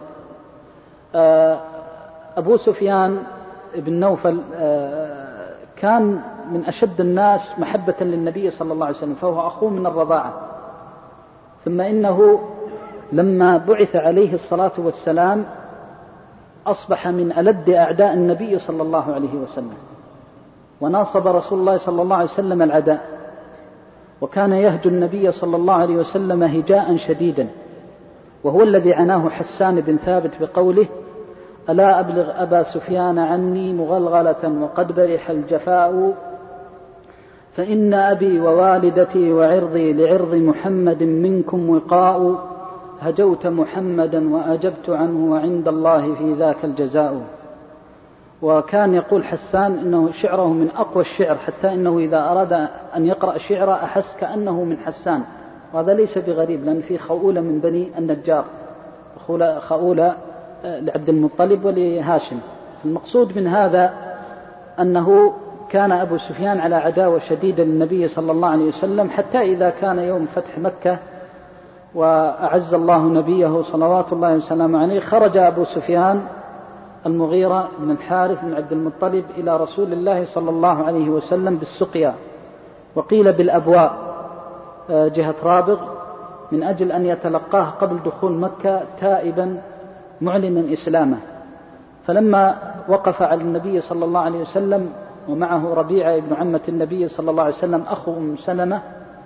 أبو سفيان بن نوفل كان من أشد الناس محبة للنبي صلى الله عليه وسلم، فهو أخوه من الرضاعة. ثم إنه لما بعث عليه الصلاة والسلام أصبح من ألد أعداء النبي صلى الله عليه وسلم، وناصب رسول الله صلى الله عليه وسلم العداء، وكان يهجو النبي صلى الله عليه وسلم هجاء شديدا، وهو الذي عناه حسان بن ثابت بقوله: ألا أبلغ أبا سفيان عني مغلغلة وقد برح الجفاء، فإن أبي ووالدتي وعرضي لعرض محمد منكم وقاء، هجوت محمدا وأجبت عنه وعند الله في ذاك الجزاء. وكان يقول حسان إنه شعره من أقوى الشعر، حتى إنه إذا أراد أن يقرأ شعر أحس كأنه من حسان، وهذا ليس بغريب، لأن في خؤولة من بني النجار، خؤولة لعبد المطلب ولهاشم. المقصود من هذا أنه كان أبو سفيان على عداوة شديدة للنبي صلى الله عليه وسلم، حتى إذا كان يوم فتح مكة وأعز الله نبيه صلوات الله وسلامه عليه، خرج أبو سفيان المغيرة بن الحارث بن عبد المطلب إلى رسول الله صلى الله عليه وسلم بالسقيا، وقيل بالأبواء جهة رابغ، من أجل أن يتلقاه قبل دخول مكة تائبا معلنا إسلامه. فلما وقف على النبي صلى الله عليه وسلم ومعه ربيعة ابن عمة النبي صلى الله عليه وسلم أخو أم سلمة،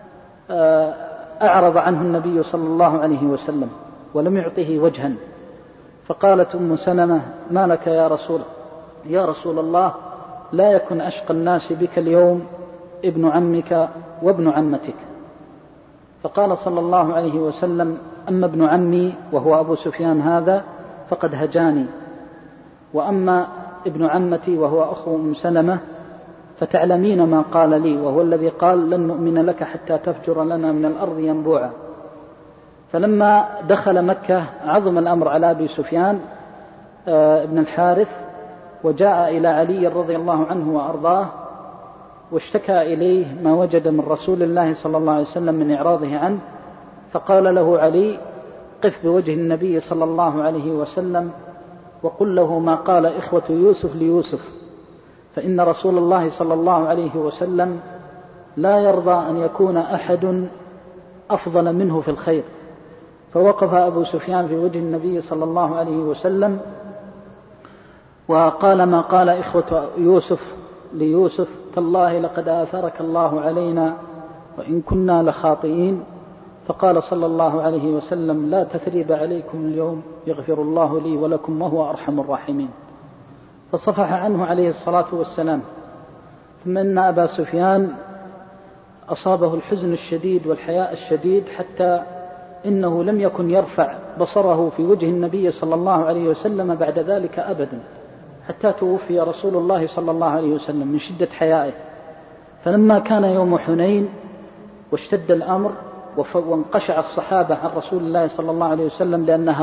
أعرض عنه النبي صلى الله عليه وسلم ولم يعطه وجها، فقالت أم سلمة: ما لك يا رسول الله، لا يكن أشقى الناس بك اليوم ابن عمك وابن عمتك. فقال صلى الله عليه وسلم: أما ابن عمي وهو أبو سفيان هذا فقد هجاني، وأما ابن عمتي وهو أخو أم سلمة فتعلمين ما قال لي، وهو الذي قال: لن نؤمن لك حتى تفجر لنا من الأرض ينبوعا. فلما دخل مكة عظم الأمر على أبي سفيان ابن الحارث، وجاء إلى علي رضي الله عنه وأرضاه، واشتكى إليه ما وجد من رسول الله صلى الله عليه وسلم من إعراضه عنه، فقال له علي: قف بوجه النبي صلى الله عليه وسلم وقل له ما قال إخوة يوسف ليوسف، فإن رسول الله صلى الله عليه وسلم لا يرضى أن يكون أحد أفضل منه في الخير. فوقف أبو سفيان في وجه النبي صلى الله عليه وسلم وقال ما قال إخوة يوسف ليوسف: تالله لقد آثرك الله علينا وإن كنا لخاطئين. فقال صلى الله عليه وسلم: لا تثريب عليكم اليوم، يغفر الله لي ولكم وهو أرحم الراحمين. فصفح عنه عليه الصلاة والسلام. ثم إن أبا سفيان أصابه الحزن الشديد والحياء الشديد، حتى إنه لم يكن يرفع بصره في وجه النبي صلى الله عليه وسلم بعد ذلك أبدا، حتى توفي رسول الله صلى الله عليه وسلم من شدة حيائه. فلما كان يوم حنين واشتد الأمر وانقشع الصحابة عن رسول الله صلى الله عليه وسلم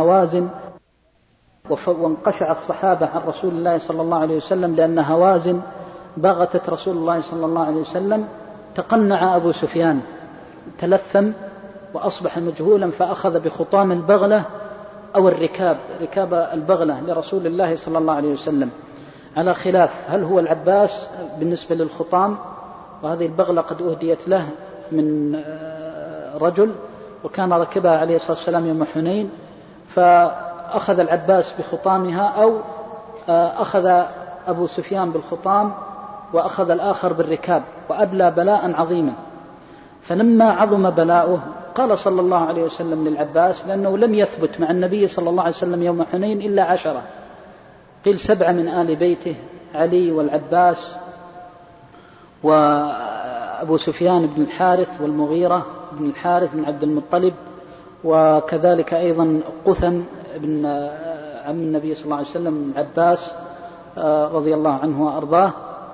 لأن هوازن بغتت رسول الله صلى الله عليه وسلم، تقنع أبو سفيان، تلثم وأصبح مجهولا، فأخذ بخطام البغلة أو ركاب البغلة لرسول الله صلى الله عليه وسلم، على خلاف هل هو العباس بالنسبة للخطام، وهذه البغلة قد أهديت له من رجل وكان ركبها عليه الصلاة والسلام يوم حنين، فأخذ العباس بخطامها، أو أخذ أبو سفيان بالخطام وأخذ الآخر بالركاب، وأبلى بلاء عظيما. فلما عظم بلاؤه قال صلى الله عليه وسلم للعباس، لأنه لم يثبت مع النبي صلى الله عليه وسلم يوم حنين إلا 10، قيل 7 من آل بيته، علي والعباس أبو سفيان بن الحارث والمغيرة بن الحارث بن عبد المطلب، وكذلك أيضا قثم بن عم النبي صلى الله عليه وسلم العباس رضي الله عنه وأرضاه.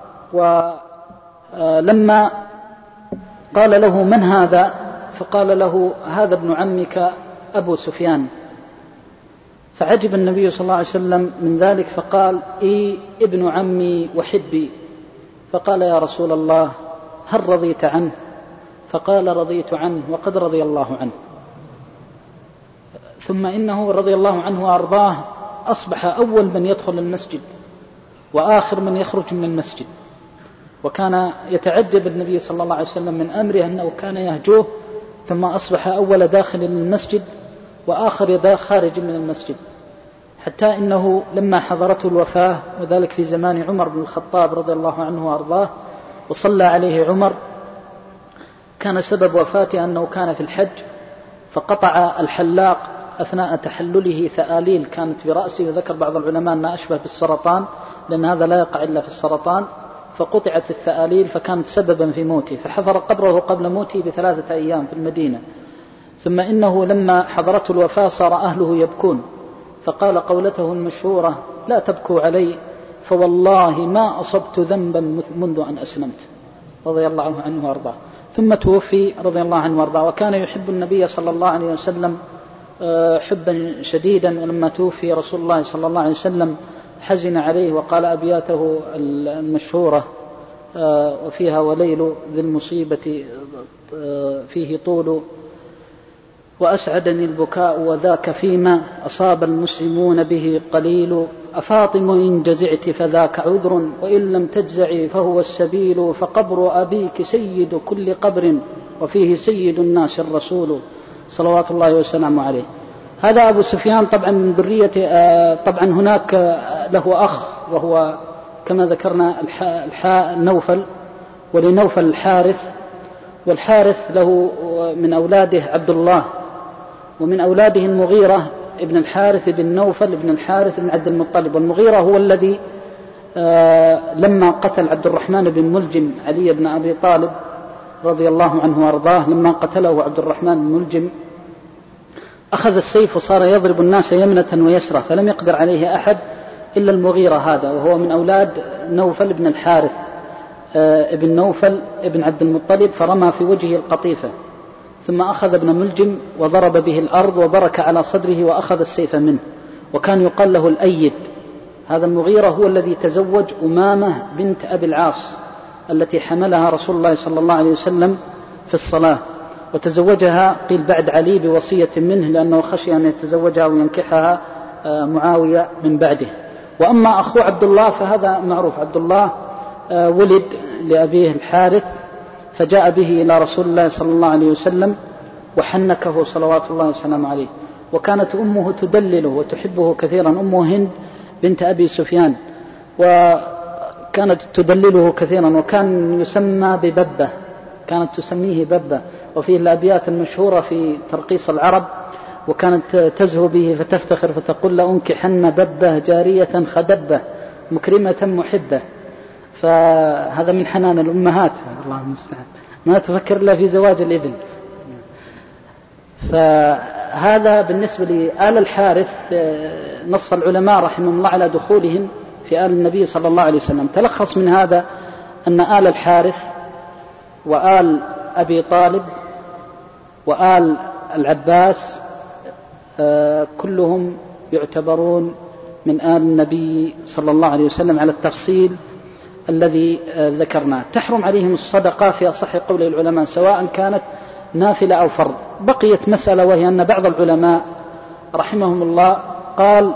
ولما قال له من هذا؟ فقال له هذا ابن عمك أبو سفيان. فعجب النبي صلى الله عليه وسلم من ذلك فقال ابن عمي وحبي. فقال يا رسول الله هل رضيت عنه؟ فقال رضيت عنه وقد رضي الله عنه. ثم إنه رضي الله عنه وأرضاه أصبح أول من يدخل المسجد وآخر من يخرج من المسجد، وكان يتعجب النبي صلى الله عليه وسلم من أمره أنه كان يهجوه، ثم أصبح أول داخل المسجد وآخر خارج من المسجد، حتى إنه لما حضرته الوفاة وذلك في زمان عمر بن الخطاب رضي الله عنه وأرضاه وصلى عليه عمر، كان سبب وفاته أنه كان في الحج فقطع الحلاق أثناء تحلله ثآليل كانت برأسه، وذكر بعض العلماء أنها أشبه بالسرطان لأن هذا لا يقع إلا في السرطان، فقطعت الثآليل فكانت سببا في موته، فحفر قبره قبل موته ب3 أيام في المدينة. ثم إنه لما حضرته الوفاة صار أهله يبكون، فقال قولته المشهورة لا تبكوا علي فوالله ما أصبت ذنبا منذ أن أسلمت، رضي الله عنه وارضاه. ثم توفي رضي الله عنه وارضاه، وكان يحب النبي صلى الله عليه وسلم حبا شديدا، ولما توفي رسول الله صلى الله عليه وسلم حزن عليه وقال أبياته المشهورة وفيها وليل ذي المصيبة فيه طول وأسعدني البكاء وذاك فيما أصاب المسلمون به قليل، أفاطم إن جزعت فذاك عذر وإن لم تجزعي فهو السبيل، فقبر أبيك سيد كل قبر وفيه سيد الناس الرسول صلوات الله وسلامه عليه. هذا أبو سفيان طبعا من ذرية، طبعا هناك له أخ وهو كما ذكرنا نوفل، ولنوفل الحارث، والحارث له من أولاده عبد الله، ومن أولاده المغيرة ابن الحارث بن نوفل ابن الحارث بن عبد المطلب. والمغيرة هو الذي لما قتل عبد الرحمن بن ملجم علي بن أبي طالب رضي الله عنه وارضاه، لما قتله عبد الرحمن بن ملجم أخذ السيف وصار يضرب الناس يمنة ويسرى، فلم يقدر عليه أحد إلا المغيرة هذا، وهو من أولاد نوفل بن الحارث ابن نوفل ابن عبد المطلب، فرمى في وجهه القطيفة، ثم أخذ ابن ملجم وضرب به الأرض وبرك على صدره وأخذ السيف منه، وكان يقال له الأيد. هذا المغيرة هو الذي تزوج أمامة بنت أبي العاص التي حملها رسول الله صلى الله عليه وسلم في الصلاة، وتزوجها قيل بعد علي بوصية منه لأنه خشي أن يتزوجها وينكحها معاوية من بعده. وأما أخوه عبد الله فهذا معروف، عبد الله ولد لأبيه الحارث فجاء به إلى رسول الله صلى الله عليه وسلم وحنكه صلوات الله وسلامه عليه، وكانت أمه تدلله وتحبه كثيرا، أمه هند بنت أبي سفيان، وكانت تدلله كثيرا، وكان يسمى بببة، كانت تسميه ببة. وفيه الأبيات المشهورة في ترقيص العرب، وكانت تزهو به فتفتخر فتقول لأنكحن ببة جارية خدبة مكرمة محبة. فهذا من حنان الأمهات، الله المستعان، ما تفكر إلا في زواج الابن. فهذا بالنسبة لآل الحارث، نص العلماء رحمهم الله على دخولهم في آل النبي صلى الله عليه وسلم. تلخص من هذا أن آل الحارث وآل أبي طالب وآل العباس كلهم يعتبرون من آل النبي صلى الله عليه وسلم على التفصيل الذي ذكرناه. تحرم عليهم الصدقة في أصح قول العلماء سواء كانت نافلة أو فرض. بقيت مسألة، وهي أن بعض العلماء رحمهم الله قال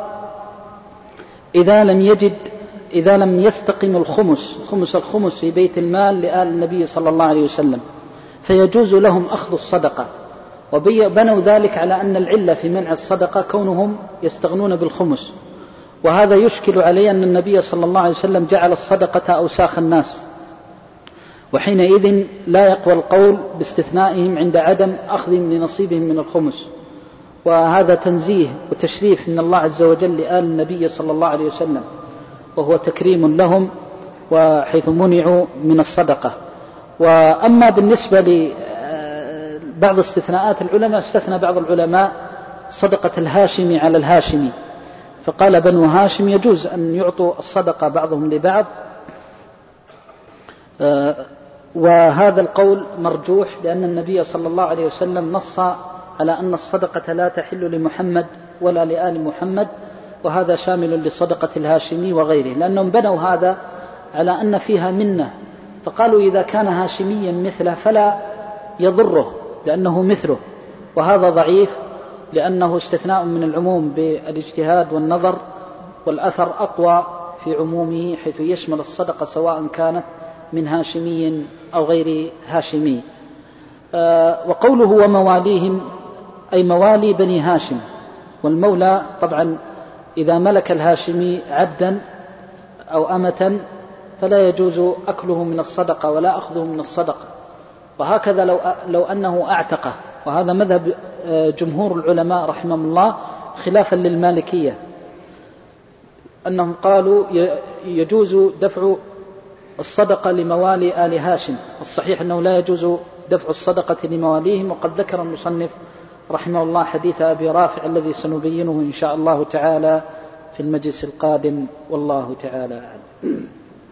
إذا لم يستقم الخمس في بيت المال لآل النبي صلى الله عليه وسلم فيجوز لهم أخذ الصدقة، وبنوا ذلك على أن العلة في منع الصدقة كونهم يستغنون بالخمس، وهذا يشكل عليه أن النبي صلى الله عليه وسلم جعل الصدقة أوساخ الناس، وحينئذ لا يقوى القول باستثنائهم عند عدم أخذهم لنصيبهم من الخمس. وهذا تنزيه وتشريف من الله عز وجل لآل النبي صلى الله عليه وسلم، وهو تكريم لهم وحيث منعوا من الصدقة. وأما بالنسبة لبعض استثناءات العلماء، استثنى بعض العلماء صدقة الهاشمي على الهاشمي، فقال بنو هاشم يجوز أن يعطوا الصدقة بعضهم لبعض، وهذا القول مرجوح لأن النبي صلى الله عليه وسلم نص على أن الصدقة لا تحل لمحمد ولا لآل محمد، وهذا شامل لصدقة الهاشمي وغيره، لأنهم بنوا هذا على أن فيها منة، فقالوا إذا كان هاشميا مثله فلا يضره لأنه مثله، وهذا ضعيف لأنه استثناء من العموم بالاجتهاد والنظر، والأثر أقوى في عمومه حيث يشمل الصدقة سواء كانت من هاشمي أو غير هاشمي. وقوله ومواليهم أي موالي بني هاشم، والمولى طبعا إذا ملك الهاشمي عبدا أو أمة فلا يجوز أكله من الصدقة ولا أخذه من الصدقة، وهكذا لو أنه أعتقه، وهذا مذهب جمهور العلماء رحمهم الله خلافا للمالكية، أنهم قالوا يجوز دفع الصدقة لموالي آل هاشم، الصحيح أنه لا يجوز دفع الصدقة لمواليهم، وقد ذكر المصنف رحمه الله حديث أبي رافع الذي سنبينه إن شاء الله تعالى في المجلس القادم، والله تعالى أعلم.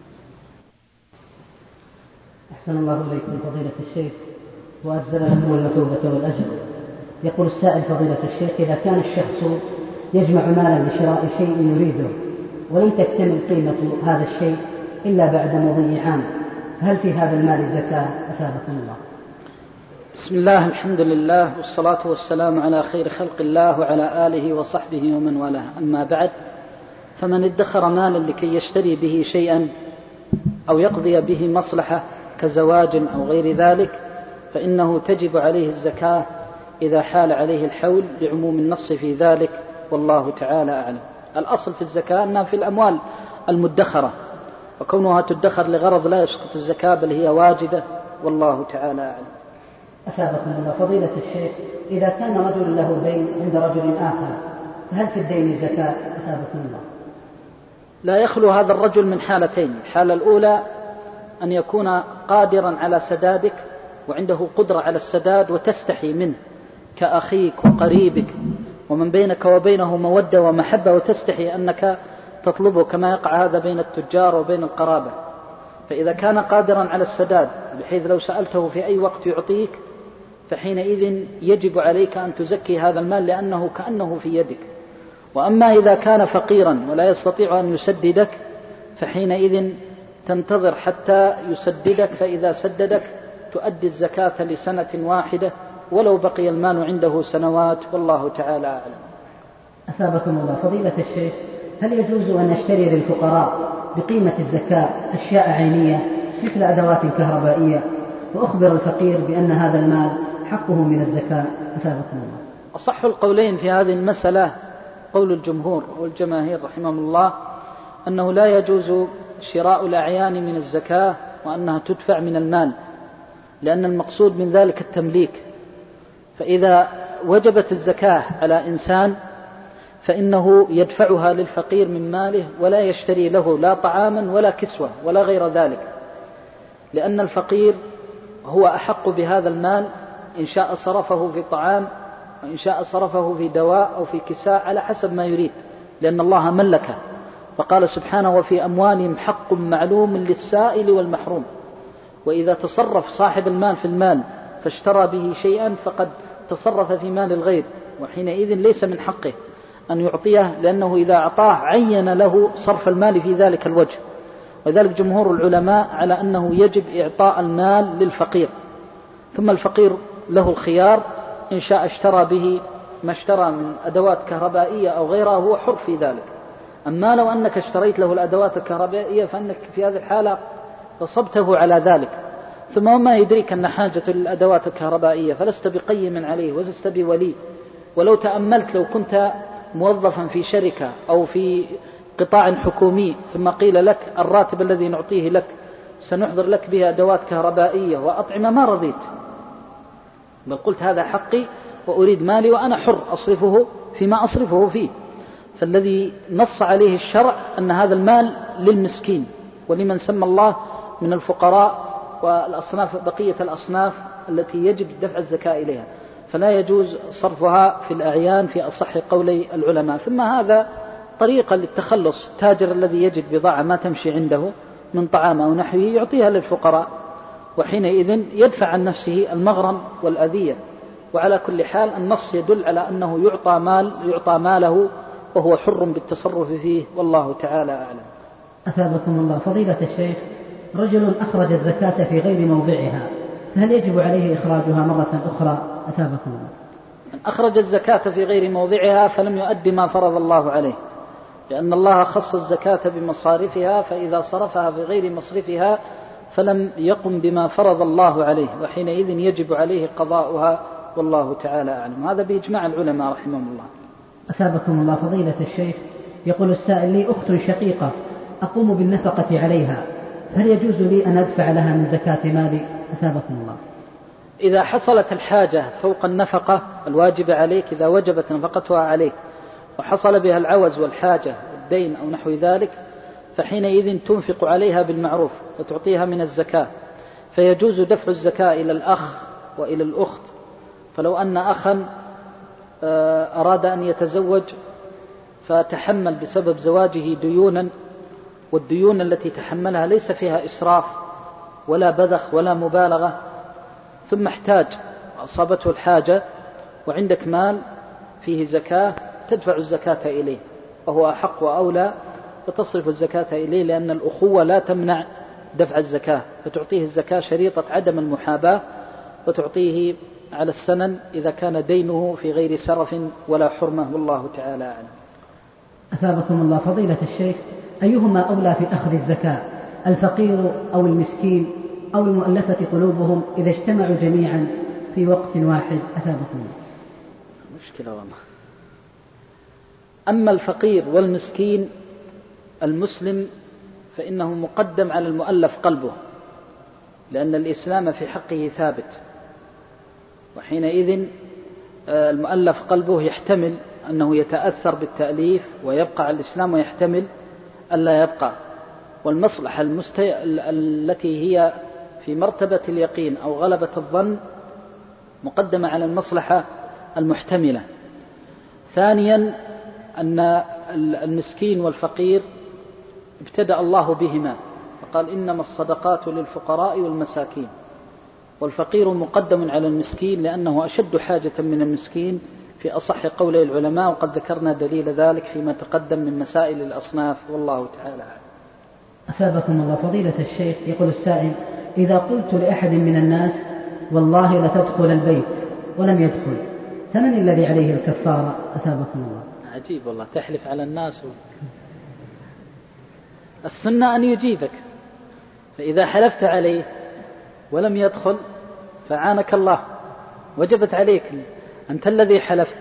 أحسن الله إليكم فضيلة الشيخ وأجزل لكم المثوبة والأجر. يقول السائل فضيلة الشيخ: إذا كان الشخص يجمع مالا لشراء شيء يريده ولم تكتمل قيمة هذا الشيء إلا بعد مضي عام، هل في هذا المال زكاة أثابكم الله؟ بسم الله، الحمد لله، والصلاة والسلام على خير خلق الله وعلى آله وصحبه ومن والاه، أما بعد، فمن ادخر مالا لكي يشتري به شيئا أو يقضي به مصلحة كزواج أو غير ذلك فإنه تجب عليه الزكاة إذا حال عليه الحول لعموم النص في ذلك، والله تعالى أعلم. الأصل في الزكاة أنها في الأموال المدخرة، وكونها تدخر لغرض لا يسقط الزكاة بل هي واجبة، والله تعالى أعلم. أثابكم الله فضيلة الشيخ: إذا كان رجل له دين عند رجل آخر فهل في الدين زكاة أثابكم الله؟ لا يخلو هذا الرجل من حالتين: الحالة الأولى أن يكون قادرا على سدادك وعنده قدرة على السداد وتستحي منه كأخيك وقريبك ومن بينك وبينه مودة ومحبة، وتستحي أنك تطلبه كما يقع هذا بين التجار وبين القرابة، فإذا كان قادرا على السداد بحيث لو سألته في أي وقت يعطيك فحينئذ يجب عليك أن تزكي هذا المال لأنه كأنه في يدك. وأما إذا كان فقيرا ولا يستطيع أن يسددك فحينئذ تنتظر حتى يسددك، فإذا سددك تؤدي الزكاة لسنة واحدة ولو بقي المال عنده سنوات، والله تعالى أعلم. أثابكم الله فضيلة الشيخ: هل يجوز أن نشتري للفقراء بقيمة الزكاة أشياء عينية مثل أدوات كهربائية وأخبر الفقير بأن هذا المال حقه من الزكاة؟ أثابكم الله. أصح القولين في هذه المسألة قول الجمهور والجماهير رحمهم الله أنه لا يجوز شراء الأعيان من الزكاة وأنها تدفع من المال، لأن المقصود من ذلك التمليك، فإذا وجبت الزكاة على إنسان فإنه يدفعها للفقير من ماله ولا يشتري له لا طعاما ولا كسوة ولا غير ذلك، لأن الفقير هو أحق بهذا المال، إن شاء صرفه في طعام وإن شاء صرفه في دواء أو في كساء على حسب ما يريد، لأن الله ملكه، فقال سبحانه: وفي أموالهم حق معلوم للسائل والمحروم. وإذا تصرف صاحب المال في المال فاشترى به شيئا فقد تصرف في مال الغير، وحينئذ ليس من حقه أن يعطيه، لأنه إذا أعطاه عين له صرف المال في ذلك الوجه. وذلك جمهور العلماء على أنه يجب إعطاء المال للفقير، ثم الفقير له الخيار، إن شاء اشترى به ما اشترى من أدوات كهربائية أو غيرها هو حر في ذلك. أما لو أنك اشتريت له الأدوات الكهربائية فأنك في هذه الحالة غصبته على ذلك، ثم ما يدريك أن حاجة للأدوات الكهربائية فلست بقيم عليه ولست بولي. ولو تأملت لو كنت موظفا في شركة أو في قطاع حكومي ثم قيل لك الراتب الذي نعطيه لك سنحضر لك به أدوات كهربائية وأطعمة، ما رضيت، بل قلت هذا حقي وأريد مالي وأنا حر أصرفه فيما أصرفه فيه. فالذي نص عليه الشرع أن هذا المال للمسكين ولمن سمى الله من الفقراء والأصناف بقية الأصناف التي يجب دفع الزكاة إليها، فلا يجوز صرفها في الأعيان في أصح قولي العلماء. ثم هذا طريقة للتخلص، التاجر الذي يجد بضاعة ما تمشي عنده من طعام أو نحوه يعطيها للفقراء، وحينئذ يدفع عن نفسه المغرم والأذية. وعلى كل حال النص يدل على أنه يعطى ماله وهو حر بالتصرف فيه، والله تعالى أعلم. أثابكم الله. فضيلة الشيخ، رجل أخرج الزكاة في غير موضعها، فهل يجب عليه إخراجها مرة أخرى؟ أثابكم الله. من أخرج الزكاة في غير موضعها فلم يؤدي ما فرض الله عليه، لأن الله خص الزكاة بمصارفها، فإذا صرفها في غير مصرفها فلم يقم بما فرض الله عليه، وحينئذ يجب عليه قضاؤها، والله تعالى أعلم. هذا بإجماع العلماء رحمهم الله. أثابكم الله. فضيلة الشيخ، يقول السائل: لي أخت شقيقة أقوم بالنفقة عليها، هل يجوز لي أن أدفع لها من زكاة مالي؟ أثابكم الله. إذا حصلت الحاجة فوق النفقة الواجبة عليك، إذا وجبت نفقتها عليك وحصل بها العوز والحاجة والدين أو نحو ذلك، فحينئذ تنفق عليها بالمعروف وتعطيها من الزكاة، فيجوز دفع الزكاة إلى الأخ وإلى الأخت. فلو أن أخا أراد أن يتزوج فتحمل بسبب زواجه ديونا، والديون التي تحملها ليس فيها إسراف ولا بذخ ولا مبالغة، ثم احتاج وأصابته الحاجة وعندك مال فيه زكاة، تدفع الزكاة إليه، وهو أحق وأولى وتصرف الزكاة إليه، لأن الأخوة لا تمنع دفع الزكاة، فتعطيه الزكاة شريطة عدم المحاباة، وتعطيه على السنن إذا كان دينه في غير سرف ولا حرمة، والله تعالى أعلم. أثابكم الله. فضيلة الشيخ، أيهما أولى في أخذ الزكاة، الفقير أو المسكين أو المؤلفة قلوبهم إذا اجتمعوا جميعا في وقت واحد؟ أثابكم الله. مشكلة والله. أما الفقير والمسكين المسلم فإنه مقدم على المؤلف قلبه، لأن الإسلام في حقه ثابت، وحينئذ المؤلف قلبه يحتمل أنه يتأثر بالتأليف ويبقى على الإسلام، ويحتمل ألا يبقى. والمصلحة التي هي في مرتبة اليقين أو غلبة الظن مقدمة على المصلحة المحتملة. ثانيا أن المسكين والفقير ابتدأ الله بهما، فقال: إنما الصدقات للفقراء والمساكين. والفقير مقدم على المسكين لأنه أشد حاجة من المسكين في أصح قولي العلماء، وقد ذكرنا دليل ذلك فيما تقدم من مسائل الأصناف، والله تعالى أعلم. أثابكم الله. فضيلة الشيخ، يقول السائل: إذا قلت لأحد من الناس والله لتدخل البيت ولم يدخل، فمن الذي عليه الكفارة؟ أثابكم الله. عجيب والله، تحلف على الناس السنة أن يجيبك، فإذا حلفت عليه ولم يدخل فعانك الله، وجبت عليك، أنت الذي حلفت.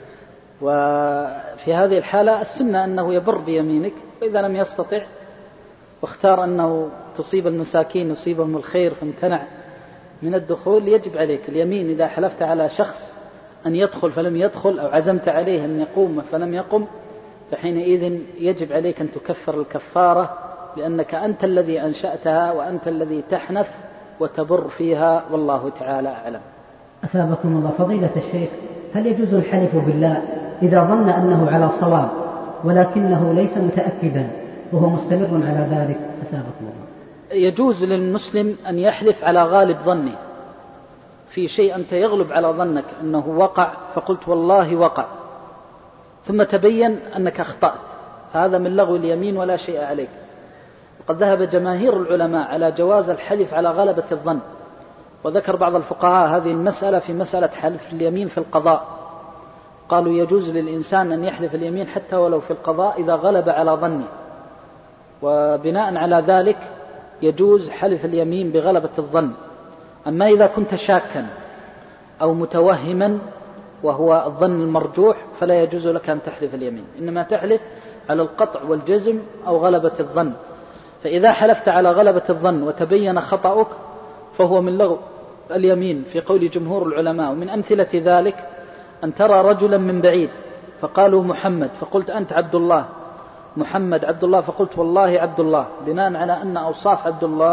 وفي هذه الحالة السنة أنه يبر بيمينك، وإذا لم يستطع واختار أنه تصيب المساكين يصيبهم الخير فامتنع من الدخول، يجب عليك اليمين. إذا حلفت على شخص أن يدخل فلم يدخل، أو عزمت عليه أن يقوم فلم يقم، فحينئذ يجب عليك أن تكفر الكفارة، لأنك أنت الذي أنشأتها وأنت الذي تحنث وتبر فيها، والله تعالى أعلم. أثابكم الله. فضيلة الشيخ، هل يجوز الحلف بالله إذا ظن أنه على صواب ولكنه ليس متأكدا وهو مستمر على ذلك؟ أثابكم الله. يجوز للمسلم أن يحلف على غالب ظنه في شيء أنت يغلب على ظنك أنه وقع، فقلت والله وقع، ثم تبين أنك أخطأت، هذا من لغو اليمين ولا شيء عليك. وقد ذهب جماهير العلماء على جواز الحلف على غلبة الظن، وذكر بعض الفقهاء هذه المسألة في مسألة حلف اليمين في القضاء، قالوا يجوز للإنسان أن يحلف اليمين حتى ولو في القضاء إذا غلب على ظنه، وبناء على ذلك يجوز حلف اليمين بغلبة الظن. أما إذا كنت شاكا أو متوهما وهو الظن المرجوح فلا يجوز لك أن تحلف اليمين، إنما تحلف على القطع والجزم أو غلبة الظن. فإذا حلفت على غلبة الظن وتبين خطأك فهو من لغو اليمين في قول جمهور العلماء. ومن أمثلة ذلك أن ترى رجلا من بعيد فقالوا محمد، فقلت أنت عبد الله، محمد عبد الله، فقلت والله عبد الله، بناء على أن أوصاف عبد الله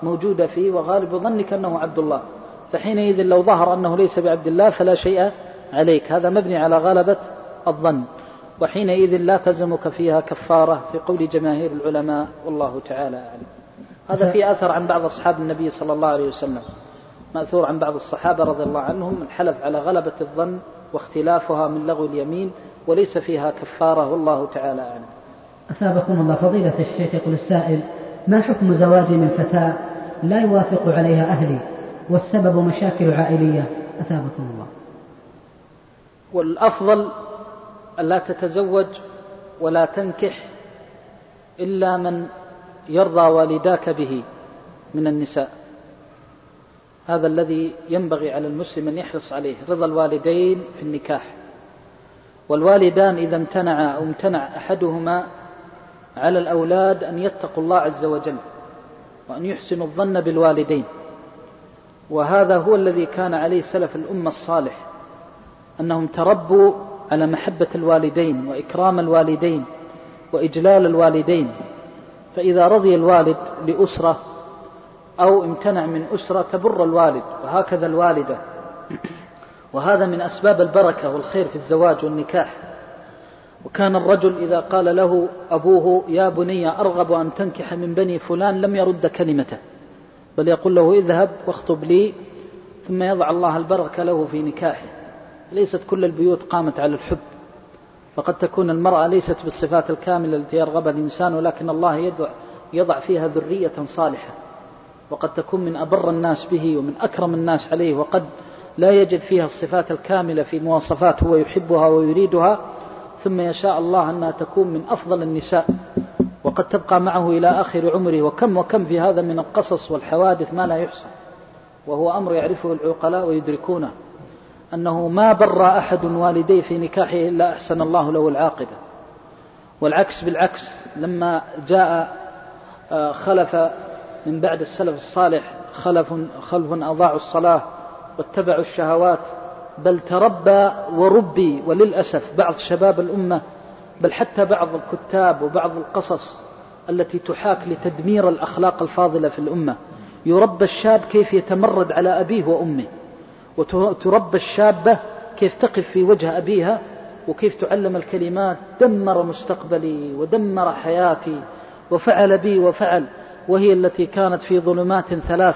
موجودة فيه وغالب ظنك أنه عبد الله، فحينئذ لو ظهر أنه ليس بعبد الله فلا شيء عليك، هذا مبني على غلبة الظن، وحينئذ لا تلزمك فيها كفارة في قول جماهير العلماء، والله تعالى أعلم. هذا في أثر عن بعض أصحاب النبي صلى الله عليه وسلم، مأثور عن بعض الصحابة رضي الله عنهم الحلف على غلبة الظن واختلافها من لغو اليمين وليس فيها كفارة، والله تعالى أعلم. أثابكم الله فضيلة الشيخ. يقول السائل: ما حكم زواجي من فتاة لا يوافق عليها أهلي والسبب مشاكل عائلية؟ أثابكم الله. والأفضل ألا تتزوج ولا تنكح إلا من يرضى والداك به من النساء، هذا الذي ينبغي على المسلم أن يحرص عليه، رضا الوالدين في النكاح. والوالدان إذا امتنع أو امتنع أحدهما على الأولاد أن يتقوا الله عز وجل وأن يحسنوا الظن بالوالدين، وهذا هو الذي كان عليه سلف الأمة الصالح، أنهم تربوا على محبة الوالدين وإكرام الوالدين وإجلال الوالدين، فإذا رضي الوالد لأسرة أو امتنع من أسرة تبر الوالد، وهكذا الوالدة، وهذا من أسباب البركة والخير في الزواج والنكاح. وكان الرجل إذا قال له أبوه: يا بني أرغب أن تنكح من بني فلان، لم يرد كلمته، بل يقول له: اذهب واخطب لي، ثم يضع الله البركة له في نكاحه. ليست كل البيوت قامت على الحب، فقد تكون المرأة ليست بالصفات الكاملة التي يرغبها الإنسان، ولكن الله يضع فيها ذرية صالحة، وقد تكون من أبر الناس به ومن أكرم الناس عليه، وقد لا يجد فيها الصفات الكاملة في مواصفات هو يحبها ويريدها، ثم يشاء الله أنها تكون من أفضل النساء، وقد تبقى معه إلى آخر عمره. وكم في هذا من القصص والحوادث ما لا يحصى، وهو أمر يعرفه العقلاء ويدركونه، أنه ما بر أحد والديه في نكاحه إلا أحسن الله له العاقبة. والعكس بالعكس، لما جاء خلف من بعد السلف الصالح خلف أضاعوا الصلاة واتبعوا الشهوات، بل تربى وربي، وللأسف بعض شباب الأمة، بل حتى بعض الكتاب وبعض القصص التي تحاك لتدمير الأخلاق الفاضلة في الأمة، يربى الشاب كيف يتمرد على أبيه وأمه، وتربى الشابة كيف تقف في وجه أبيها وكيف تعلم الكلمات: دمر مستقبلي ودمر حياتي وفعل بي وفعل، وهي التي كانت في ظلمات ثلاث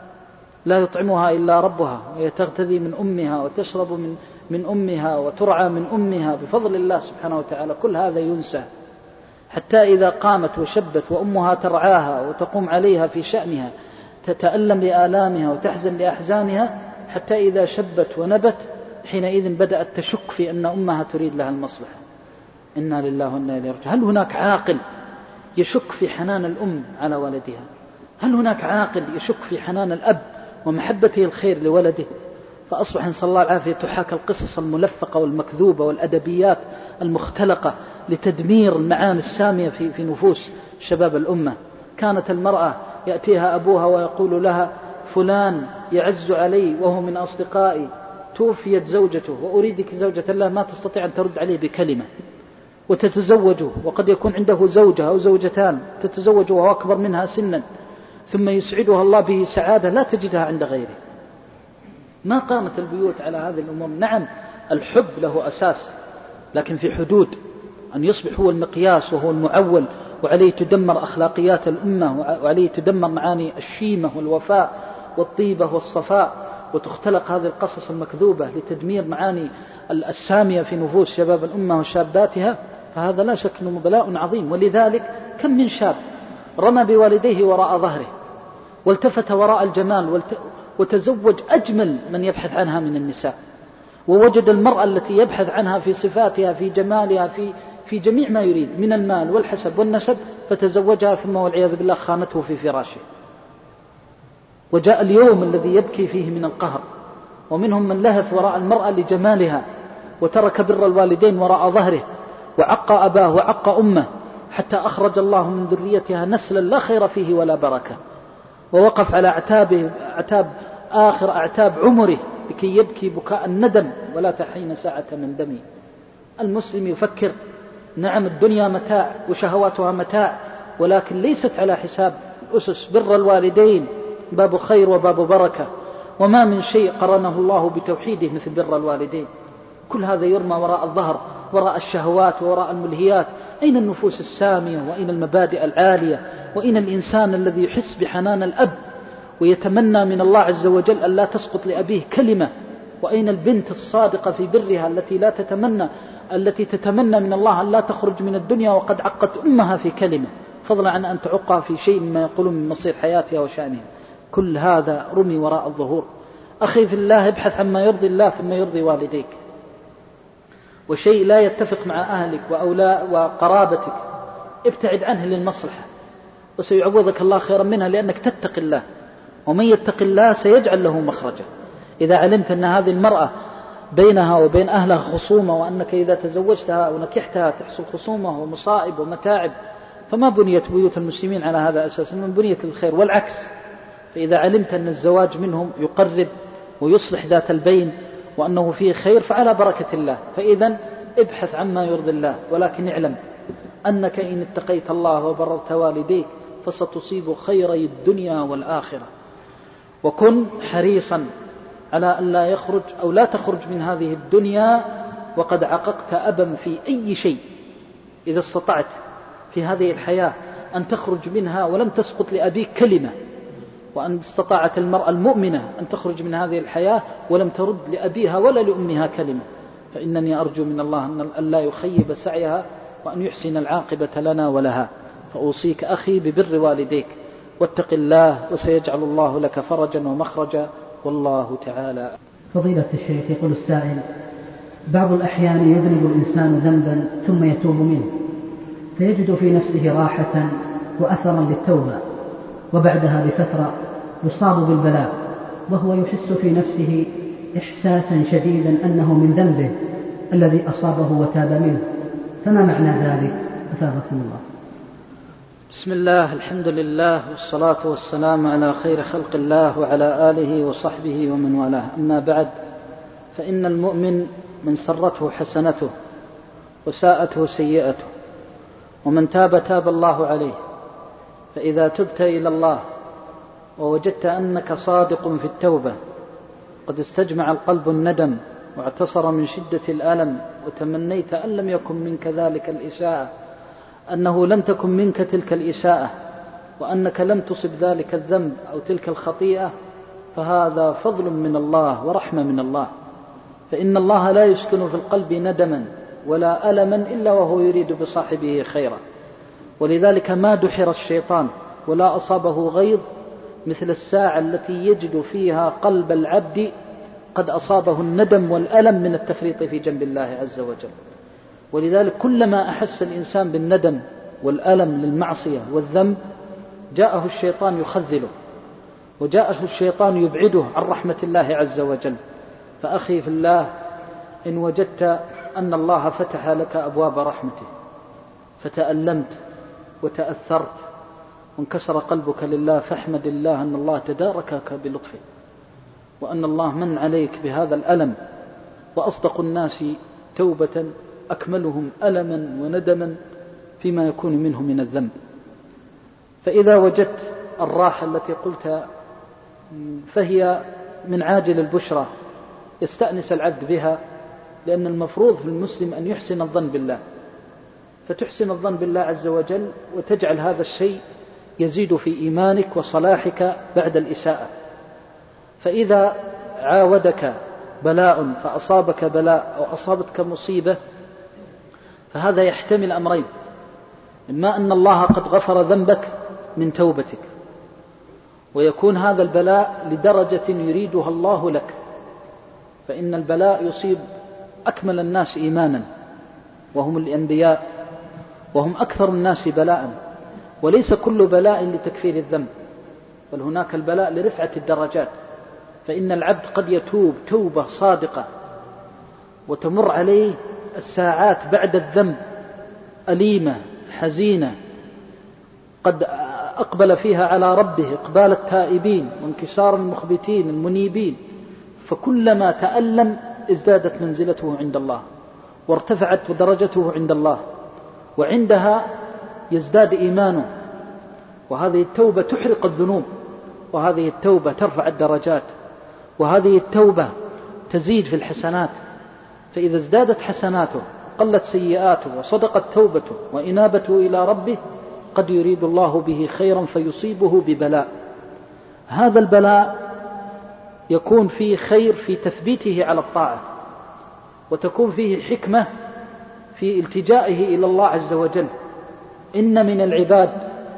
لا يطعمها إلا ربها، وهي تغتذي من أمها وتشرب من أمها وترعى من أمها بفضل الله سبحانه وتعالى. كل هذا ينسى، حتى إذا قامت وشبت وأمها ترعاها وتقوم عليها في شأنها، تتألم لآلامها وتحزن لأحزانها، حتى إذا شبت ونبت حينئذ بدأت تشك في أن أمها تريد لها المصلحة. إنا لله وإنا إليه راجعون. هل هناك عاقل يشك في حنان الأم على ولدها؟ هل هناك عاقل يشك في حنان الأب ومحبته الخير لولده؟ فأصبح نسأل الله العافية تحاكى القصص الملفقة والمكذوبة والأدبيات المختلقة لتدمير المعاني السامية في نفوس شباب الأمة. كانت المرأة يأتيها أبوها ويقول لها: فلان يعز علي وهو من أصدقائي، توفيت زوجته وأريدك زوجة له، ما تستطيع أن ترد عليه بكلمة، وتتزوجه، وقد يكون عنده زوجة أو زوجتان، تتزوج وهو أكبر منها سنا، ثم يسعدها الله به سعادة لا تجدها عند غيره. ما قامت البيوت على هذه الأمور. نعم الحب له أساس، لكن في حدود، أن يصبح هو المقياس وهو المعول، وعليه تدمر أخلاقيات الأمة، وعليه تدمر معاني الشيمة والوفاء والطيبة والصفاء، وتختلق هذه القصص المكذوبة لتدمير معاني السامية في نفوس شباب الأمة وشاباتها، فهذا لا شك أنه بلاء عظيم. ولذلك كم من شاب رمى بوالديه وراء ظهره والتفت وراء الجمال وتزوج أجمل من يبحث عنها من النساء، ووجد المرأة التي يبحث عنها في صفاتها في جمالها في جميع ما يريد من المال والحسب والنسب، فتزوجها ثم والعياذ بالله خانته في فراشه. وجاء اليوم الذي يبكي فيه من القهر، ومنهم من لهث وراء المرأة لجمالها وترك بر الوالدين وراء ظهره، وعق أباه وعق أمه، حتى أخرج الله من ذريتها نسلا لا خير فيه ولا بركة، ووقف على أعتاب آخر أعتاب عمره لكي يبكي بكاء الندم ولا تحين ساعة من دمه. المسلم يفكر: نعم الدنيا متاع وشهواتها متاع، ولكن ليست على حساب الأسس بر الوالدين باب خير وباب بركة، وما من شيء قرنه الله بتوحيده مثل بر الوالدين. كل هذا يرمى وراء الظهر، وراء الشهوات وراء الملهيات. أين النفوس السامية؟ وأين المبادئ العالية؟ وأين الإنسان الذي يحس بحنان الأب ويتمنى من الله عز وجل أن لا تسقط لأبيه كلمة؟ وأين البنت الصادقة في برها التي تتمنى من الله أن لا تخرج من الدنيا وقد عقت أمها في كلمة، فضلا عن أن تعقها في شيء مما يقولون من مصير حياتها وشأنها. كل هذا رمي وراء الظهور. أخي في الله، ابحث عما يرضي الله ثم يرضي والديك. وشيء لا يتفق مع أهلك وقرابتك ابتعد عنه للمصلحة، وسيعوضك الله خيرا منها، لأنك تتقي الله، ومن يتق الله سيجعل له مخرجا. إذا علمت أن هذه المرأة بينها وبين أهلها خصومة، وأنك إذا تزوجتها أو نكحتها تحصل خصومة ومصائب ومتاعب، فما بنيت بيوت المسلمين على هذا أساس، من بنية الخير والعكس. فإذا علمت أن الزواج منهم يقرب ويصلح ذات البين وأنه فيه خير فعلى بركة الله. فإذا ابحث عما يرضي الله، ولكن اعلم أنك إن اتقيت الله وبررت والديك فستصيب خيري الدنيا والآخرة. وكن حريصا على أن لا يخرج أو لا تخرج من هذه الدنيا وقد عققت أبا في أي شيء. إذا استطعت في هذه الحياة أن تخرج منها ولم تسقط لأبيك كلمة، وأن استطاعت المرأة المؤمنة أن تخرج من هذه الحياة ولم ترد لأبيها ولا لأمها كلمة، فإنني أرجو من الله أن لا يخيب سعيها وأن يحسن العاقبة لنا ولها. فأوصيك أخي ببر والديك، واتق الله وسيجعل الله لك فرجا ومخرجا، والله تعالى. فضيلة الشيخ، يقول السائل: بعض الأحيان يذنب الإنسان ذنبا ثم يتوب منه فيجد في نفسه راحة وأثرا للتوبة، وبعدها بفترة يصاب بالبلاء وهو يحس في نفسه إحساسا شديدا أنه من ذنبه الذي أصابه وتاب منه، فما معنى ذلك؟ أثابكم الله. بسم الله، الحمد لله، والصلاة والسلام على خير خلق الله وعلى آله وصحبه ومن والاه. أما بعد، فإن المؤمن من سرته حسنته وساءته سيئته، ومن تاب تاب الله عليه. فإذا تبت إلى الله ووجدت أنك صادق في التوبة، قد استجمع القلب الندم واعتصر من شدة الألم، وتمنيت أن لم يكن منك ذلك الإساءة، أنه لم تكن منك تلك الإساءة، وأنك لم تصب ذلك الذنب أو تلك الخطيئة، فهذا فضل من الله ورحمة من الله. فإن الله لا يسكن في القلب ندما ولا ألما إلا وهو يريد بصاحبه خيرا. ولذلك ما دحر الشيطان ولا أصابه غيظ مثل الساعة التي يجد فيها قلب العبد قد أصابه الندم والألم من التفريط في جنب الله عز وجل. ولذلك كلما أحس الإنسان بالندم والألم للمعصية والذنب جاءه الشيطان يخذله، وجاءه الشيطان يبعده عن رحمة الله عز وجل. فأخي في الله، إن وجدت أن الله فتح لك أبواب رحمته فتألمت وتأثرت وانكسر قلبك لله، فاحمد الله أن الله تداركك بلطفه، وأن الله من عليك بهذا الألم. وأصدق الناس توبة أكملهم ألما وندما فيما يكون منه من الذنب. فإذا وجدت الراحة التي قلت فهي من عاجل البشرى يستأنس العبد بها، لأن المفروض في المسلم أن يحسن الظن بالله، فتحسن الظن بالله عز وجل وتجعل هذا الشيء يزيد في إيمانك وصلاحك بعد الإساءة. فإذا عاودك بلاء فأصابك بلاء أو أصابتك مصيبة، فهذا يحتمل أمرين: إما أن الله قد غفر ذنبك من توبتك، ويكون هذا البلاء لدرجة يريدها الله لك، فإن البلاء يصيب أكمل الناس إيمانا وهم الأنبياء، وهم أكثر الناس بلاء، وليس كل بلاء لتكفير الذنب، بل هناك البلاء لرفعة الدرجات. فإن العبد قد يتوب توبة صادقة وتمر عليه الساعات بعد الذنب أليمة حزينة، قد أقبل فيها على ربه إقبال التائبين وانكسار المخبتين المنيبين، فكلما تألم ازدادت منزلته عند الله وارتفعت درجته عند الله، وعندها يزداد إيمانه وهذه التوبة تحرق الذنوب، وهذه التوبة ترفع الدرجات، وهذه التوبة تزيد في الحسنات. فإذا ازدادت حسناته قلت سيئاته وصدقت توبته وإنابته إلى ربه قد يريد الله به خيرا فيصيبه ببلاء. هذا البلاء يكون فيه خير في تثبيته على الطاعة، وتكون فيه حكمة في التجائه إلى الله عز وجل. إن من العباد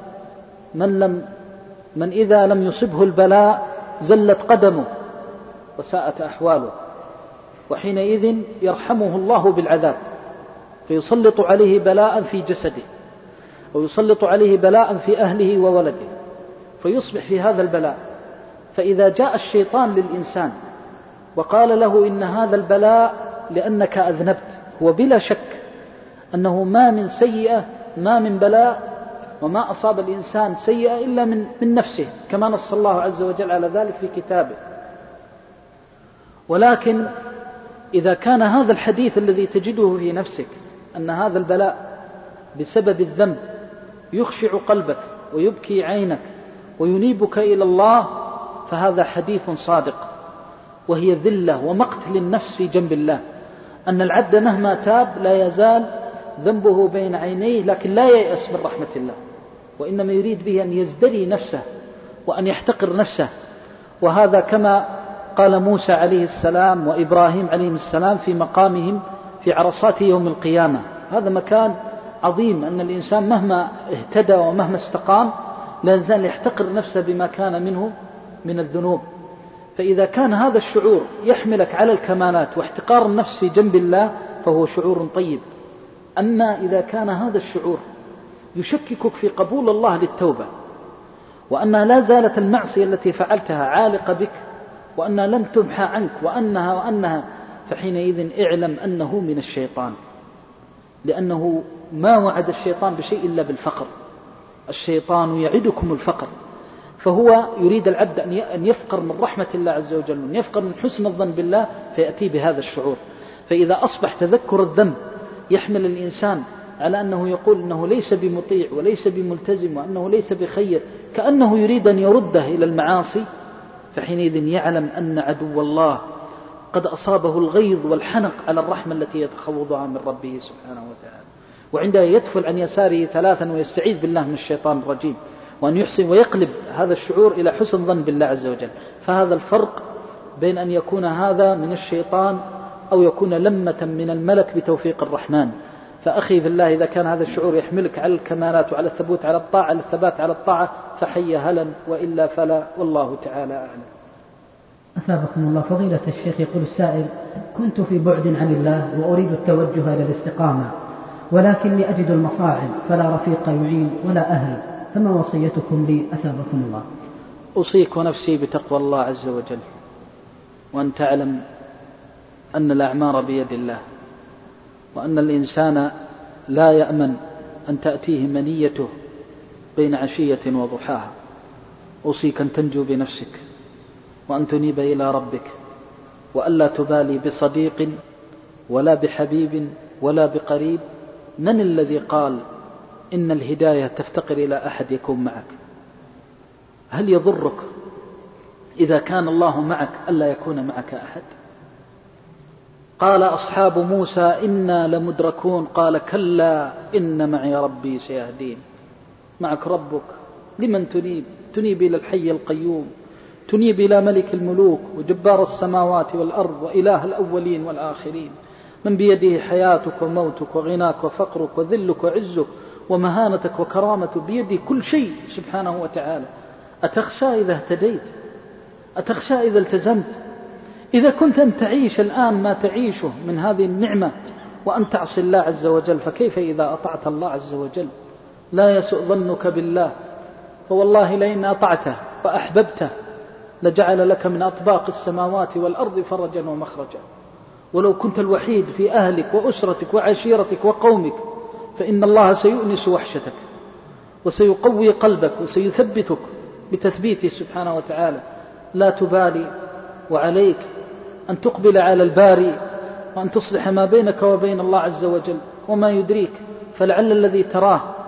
من إذا لم يصبه البلاء زلت قدمه وساءت أحواله، وحينئذ يرحمه الله بالعذاب فيسلط عليه بلاء في جسده، ويسلط عليه بلاء في أهله وولده، فيصبح في هذا البلاء. فإذا جاء الشيطان للإنسان وقال له إن هذا البلاء لأنك أذنبت، هو بلا شك أنه ما من سيئة، ما من بلاء وما أصاب الإنسان سيئة إلا من نفسه، كما نص الله عز وجل على ذلك في كتابه. ولكن إذا كان هذا الحديث الذي تجده في نفسك أن هذا البلاء بسبب الذنب يخشع قلبك ويبكي عينك وينيبك إلى الله، فهذا حديث صادق، وهي ذلة ومقت للنفس في جنب الله. أن العبد مهما تاب لا يزال ذنبه بين عينيه، لكن لا ييأس من رحمة الله، وإنما يريد به أن يزدري نفسه وأن يحتقر نفسه. وهذا كما قال موسى عليه السلام وإبراهيم عليه السلام في مقامهم في عرصات يوم القيامة. هذا مكان عظيم، أن الإنسان مهما اهتدى ومهما استقام لا يزال يحتقر نفسه بما كان منه من الذنوب. فإذا كان هذا الشعور يحملك على الكمالات واحتقار النفس في جنب الله فهو شعور طيب. أما إذا كان هذا الشعور يشككك في قبول الله للتوبة، وأنها لا زالت المعصية التي فعلتها عالقة بك، وأنها لم تمحى عنك، وأنها فحينئذ اعلم أنه من الشيطان، لأنه ما وعد الشيطان بشيء إلا بالفقر. الشيطان يعدكم الفقر، فهو يريد العبد أن يفقر من رحمة الله عز وجل، أن يفقر من حسن الظن بالله، فيأتي بهذا الشعور. فإذا أصبح تذكر الذنب يحمل الإنسان على أنه يقول أنه ليس بمطيع وليس بملتزم وأنه ليس بخير، كأنه يريد أن يرده إلى المعاصي، فحينئذ يعلم أن عدو الله قد أصابه الغيظ والحنق على الرحمة التي يتخوضها من ربه سبحانه وتعالى. وعندها يدفل عن يساره 3 ويستعيذ بالله من الشيطان الرجيم، وأن يحسن ويقلب هذا الشعور إلى حسن ظن بالله عز وجل. فهذا الفرق بين أن يكون هذا من الشيطان أو يكون لمة من الملك بتوفيق الرحمن. فأخي في الله، إذا كان هذا الشعور يحملك على الكمالات وعلى الثبوت على الطاعة، على الثبات على الطاعة، فحي هلا، وإلا فلا، والله تعالى أعلم. أثابكم الله. فضيلة الشيخ، يقول السائل: كنت في بعد عن الله وأريد التوجه إلى الاستقامة، ولكني أجد المصاعب، فلا رفيق يعين ولا أهل، فما وصيتكم لي أثابكم الله؟ أوصيك ونفسي بتقوى الله عز وجل، وأن تعلم أن الأعمار بيد الله، وأن الإنسان لا يأمن أن تأتيه منيته بين عشية وضحاها. أوصيك أن تنجو بنفسك، وأن تنيب إلى ربك، وألا تبالي بصديق ولا بحبيب ولا بقريب. من الذي قال إن الهداية تفتقر إلى أحد يكون معك؟ هل يضرك إذا كان الله معك ألا يكون معك أحد؟ قال أصحاب موسى إنا لمدركون، قال كلا إن معي ربي سيهدين. معك ربك، لمن تنيب؟ تنيب إلى الحي القيوم، تنيب إلى ملك الملوك وجبار السماوات والأرض وإله الأولين والآخرين، من بيده حياتك وموتك وغناك وفقرك وذلك وعزك ومهانتك وكرامتك، بيده كل شيء سبحانه وتعالى. أتخشى إذا اهتديت؟ أتخشى إذا التزمت؟ إذا كنت أن تعيش الآن ما تعيشه من هذه النعمة وأن تعصي الله عز وجل، فكيف إذا أطعت الله عز وجل؟ لا يسوء ظنك بالله، فوالله لئن أطعته وأحببته لجعل لك من أطباق السماوات والأرض فرجا ومخرجا. ولو كنت الوحيد في أهلك وأسرتك وعشيرتك وقومك فإن الله سيؤنس وحشتك وسيقوي قلبك وسيثبتك بتثبيته سبحانه وتعالى. لا تبالي، وعليك أن تقبل على الباري وأن تصلح ما بينك وبين الله عز وجل. وما يدريك، فلعل الذي تراه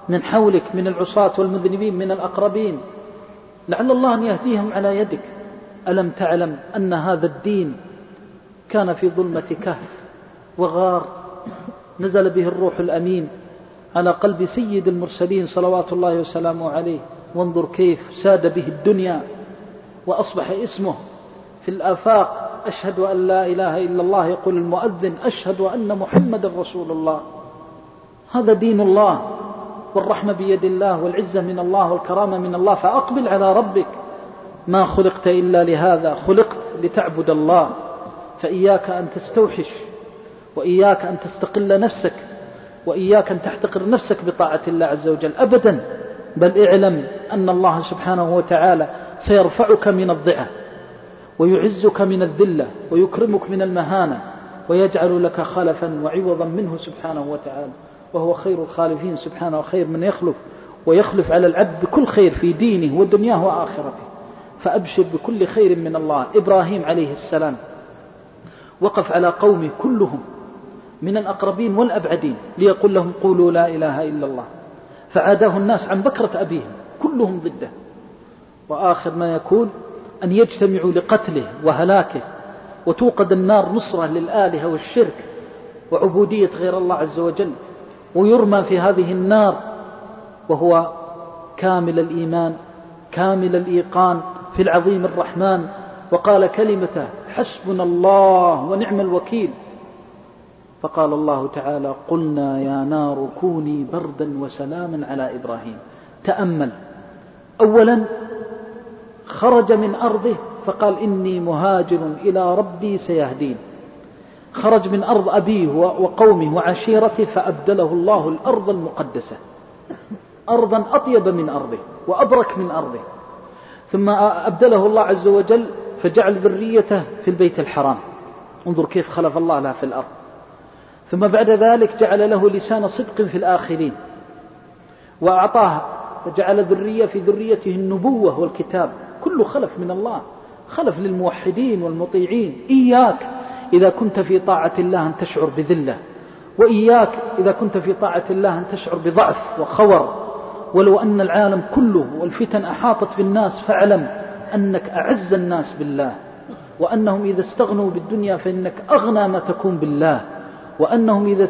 من حولك من العصاة والمذنبين من الأقربين، لعل الله أن يهديهم على يدك. ألم تعلم أن هذا الدين كان في ظلمة كهف وغار، نزل به الروح الأمين على قلب سيد المرسلين صلوات الله وسلامه عليه، وانظر كيف ساد به الدنيا وأصبح اسمه في الآفاق. أشهد أن لا إله إلا الله، يقول المؤذن أشهد أن محمد رسول الله. هذا دين الله، والرحمة بيد الله، والعزة من الله، والكرامة من الله. فأقبل على ربك، ما خلقت إلا لهذا، خلقت لتعبد الله. فإياك أن تستوحش، وإياك أن تستقل نفسك، وإياك أن تحتقر نفسك بطاعة الله عز وجل أبدا، بل اعلم أن الله سبحانه وتعالى سيرفعك من الضعة، ويعزك من الذلة، ويكرمك من المهانة، ويجعل لك خلفا وعوضا منه سبحانه وتعالى، وهو خير الخالفين سبحانه، وخير من يخلف، ويخلف على العبد بكل خير في دينه ودنياه وآخرته. فأبشر بكل خير من الله. إبراهيم عليه السلام وقف على قومه كلهم من الأقربين والأبعدين ليقول لهم قولوا لا إله إلا الله، فعاداه الناس عن بكرة أبيهم كلهم ضده، وآخر ما يكون أن يجتمعوا لقتله وهلاكه، وتوقد النار نصرة للآلهة والشرك وعبودية غير الله عز وجل، ويرمى في هذه النار وهو كامل الإيمان كامل الإيقان في العظيم الرحمن، وقال كلمته حسبنا الله ونعم الوكيل. فقال الله تعالى قلنا يا نار كوني بردا وسلاما على إبراهيم. تأمل، أولا خرج من أرضه فقال إني مهاجر إلى ربي سيهدين، خرج من أرض أبيه وقومه وعشيرته فأبدله الله الأرض المقدسة، أرضا أطيب من أرضه وأبرك من أرضه، ثم أبدله الله عز وجل فجعل ذريته في البيت الحرام. انظر كيف خلف الله له في الأرض. ثم بعد ذلك جعل له لسان صدق في الآخرين، وأعطاه فجعل ذرية في ذريته النبوة والكتاب. كله خلف من الله، خلف للموحدين والمطيعين. إياك إذا كنت في طاعة الله أن تشعر بذلة، وإياك إذا كنت في طاعة الله أن تشعر بضعف وخور. ولو أن العالم كله والفتن أحاطت بالناس فاعلم أنك أعز الناس بالله، وأنهم إذا استغنوا بالدنيا فإنك أغنى ما تكون بالله، وأنهم إذا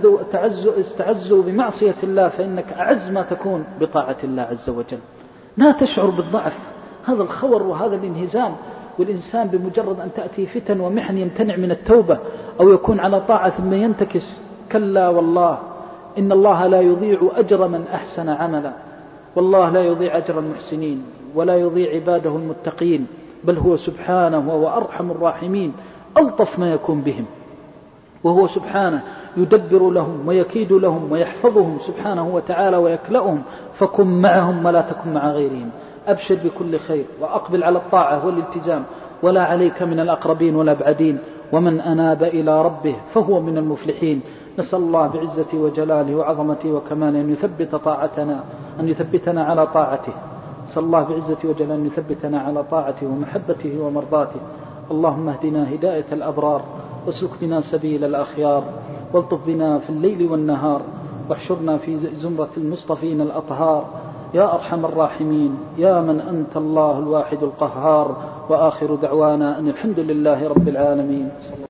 استعزوا بمعصية الله فإنك أعز ما تكون بطاعة الله عز وجل. لا تشعر بالضعف، هذا الخور وهذا الانهزام. والإنسان بمجرد أن تأتي فتن ومحن يمتنع من التوبة أو يكون على طاعة ثم ينتكس، كلا والله إن الله لا يضيع أجر من أحسن عملا، والله لا يضيع أجر المحسنين ولا يضيع عباده المتقين، بل هو سبحانه وهو أرحم الراحمين ألطف ما يكون بهم، وهو سبحانه يدبر لهم ويكيد لهم ويحفظهم سبحانه وتعالى ويكلأهم. فكن معهم ولا تكن مع غيرهم. أبشر بكل خير وأقبل على الطاعة والالتزام، ولا عليك من الأقربين والأبعدين، ومن أناب إلى ربه فهو من المفلحين. نسأل الله بعزته وجلاله وعظمته وكماله أن يثبتنا على طاعته. نسأل الله بعزته وجلاله أن يثبتنا على طاعته ومحبته ومرضاته. اللهم اهدنا هداية الأبرار، واسلك بنا سبيل الأخيار، والطف بنا في الليل والنهار، واحشرنا في زمرة المصطفين الأطهار يا أرحم الراحمين، يا من أنت الله الواحد القهار. وآخر دعوانا أن الحمد لله رب العالمين.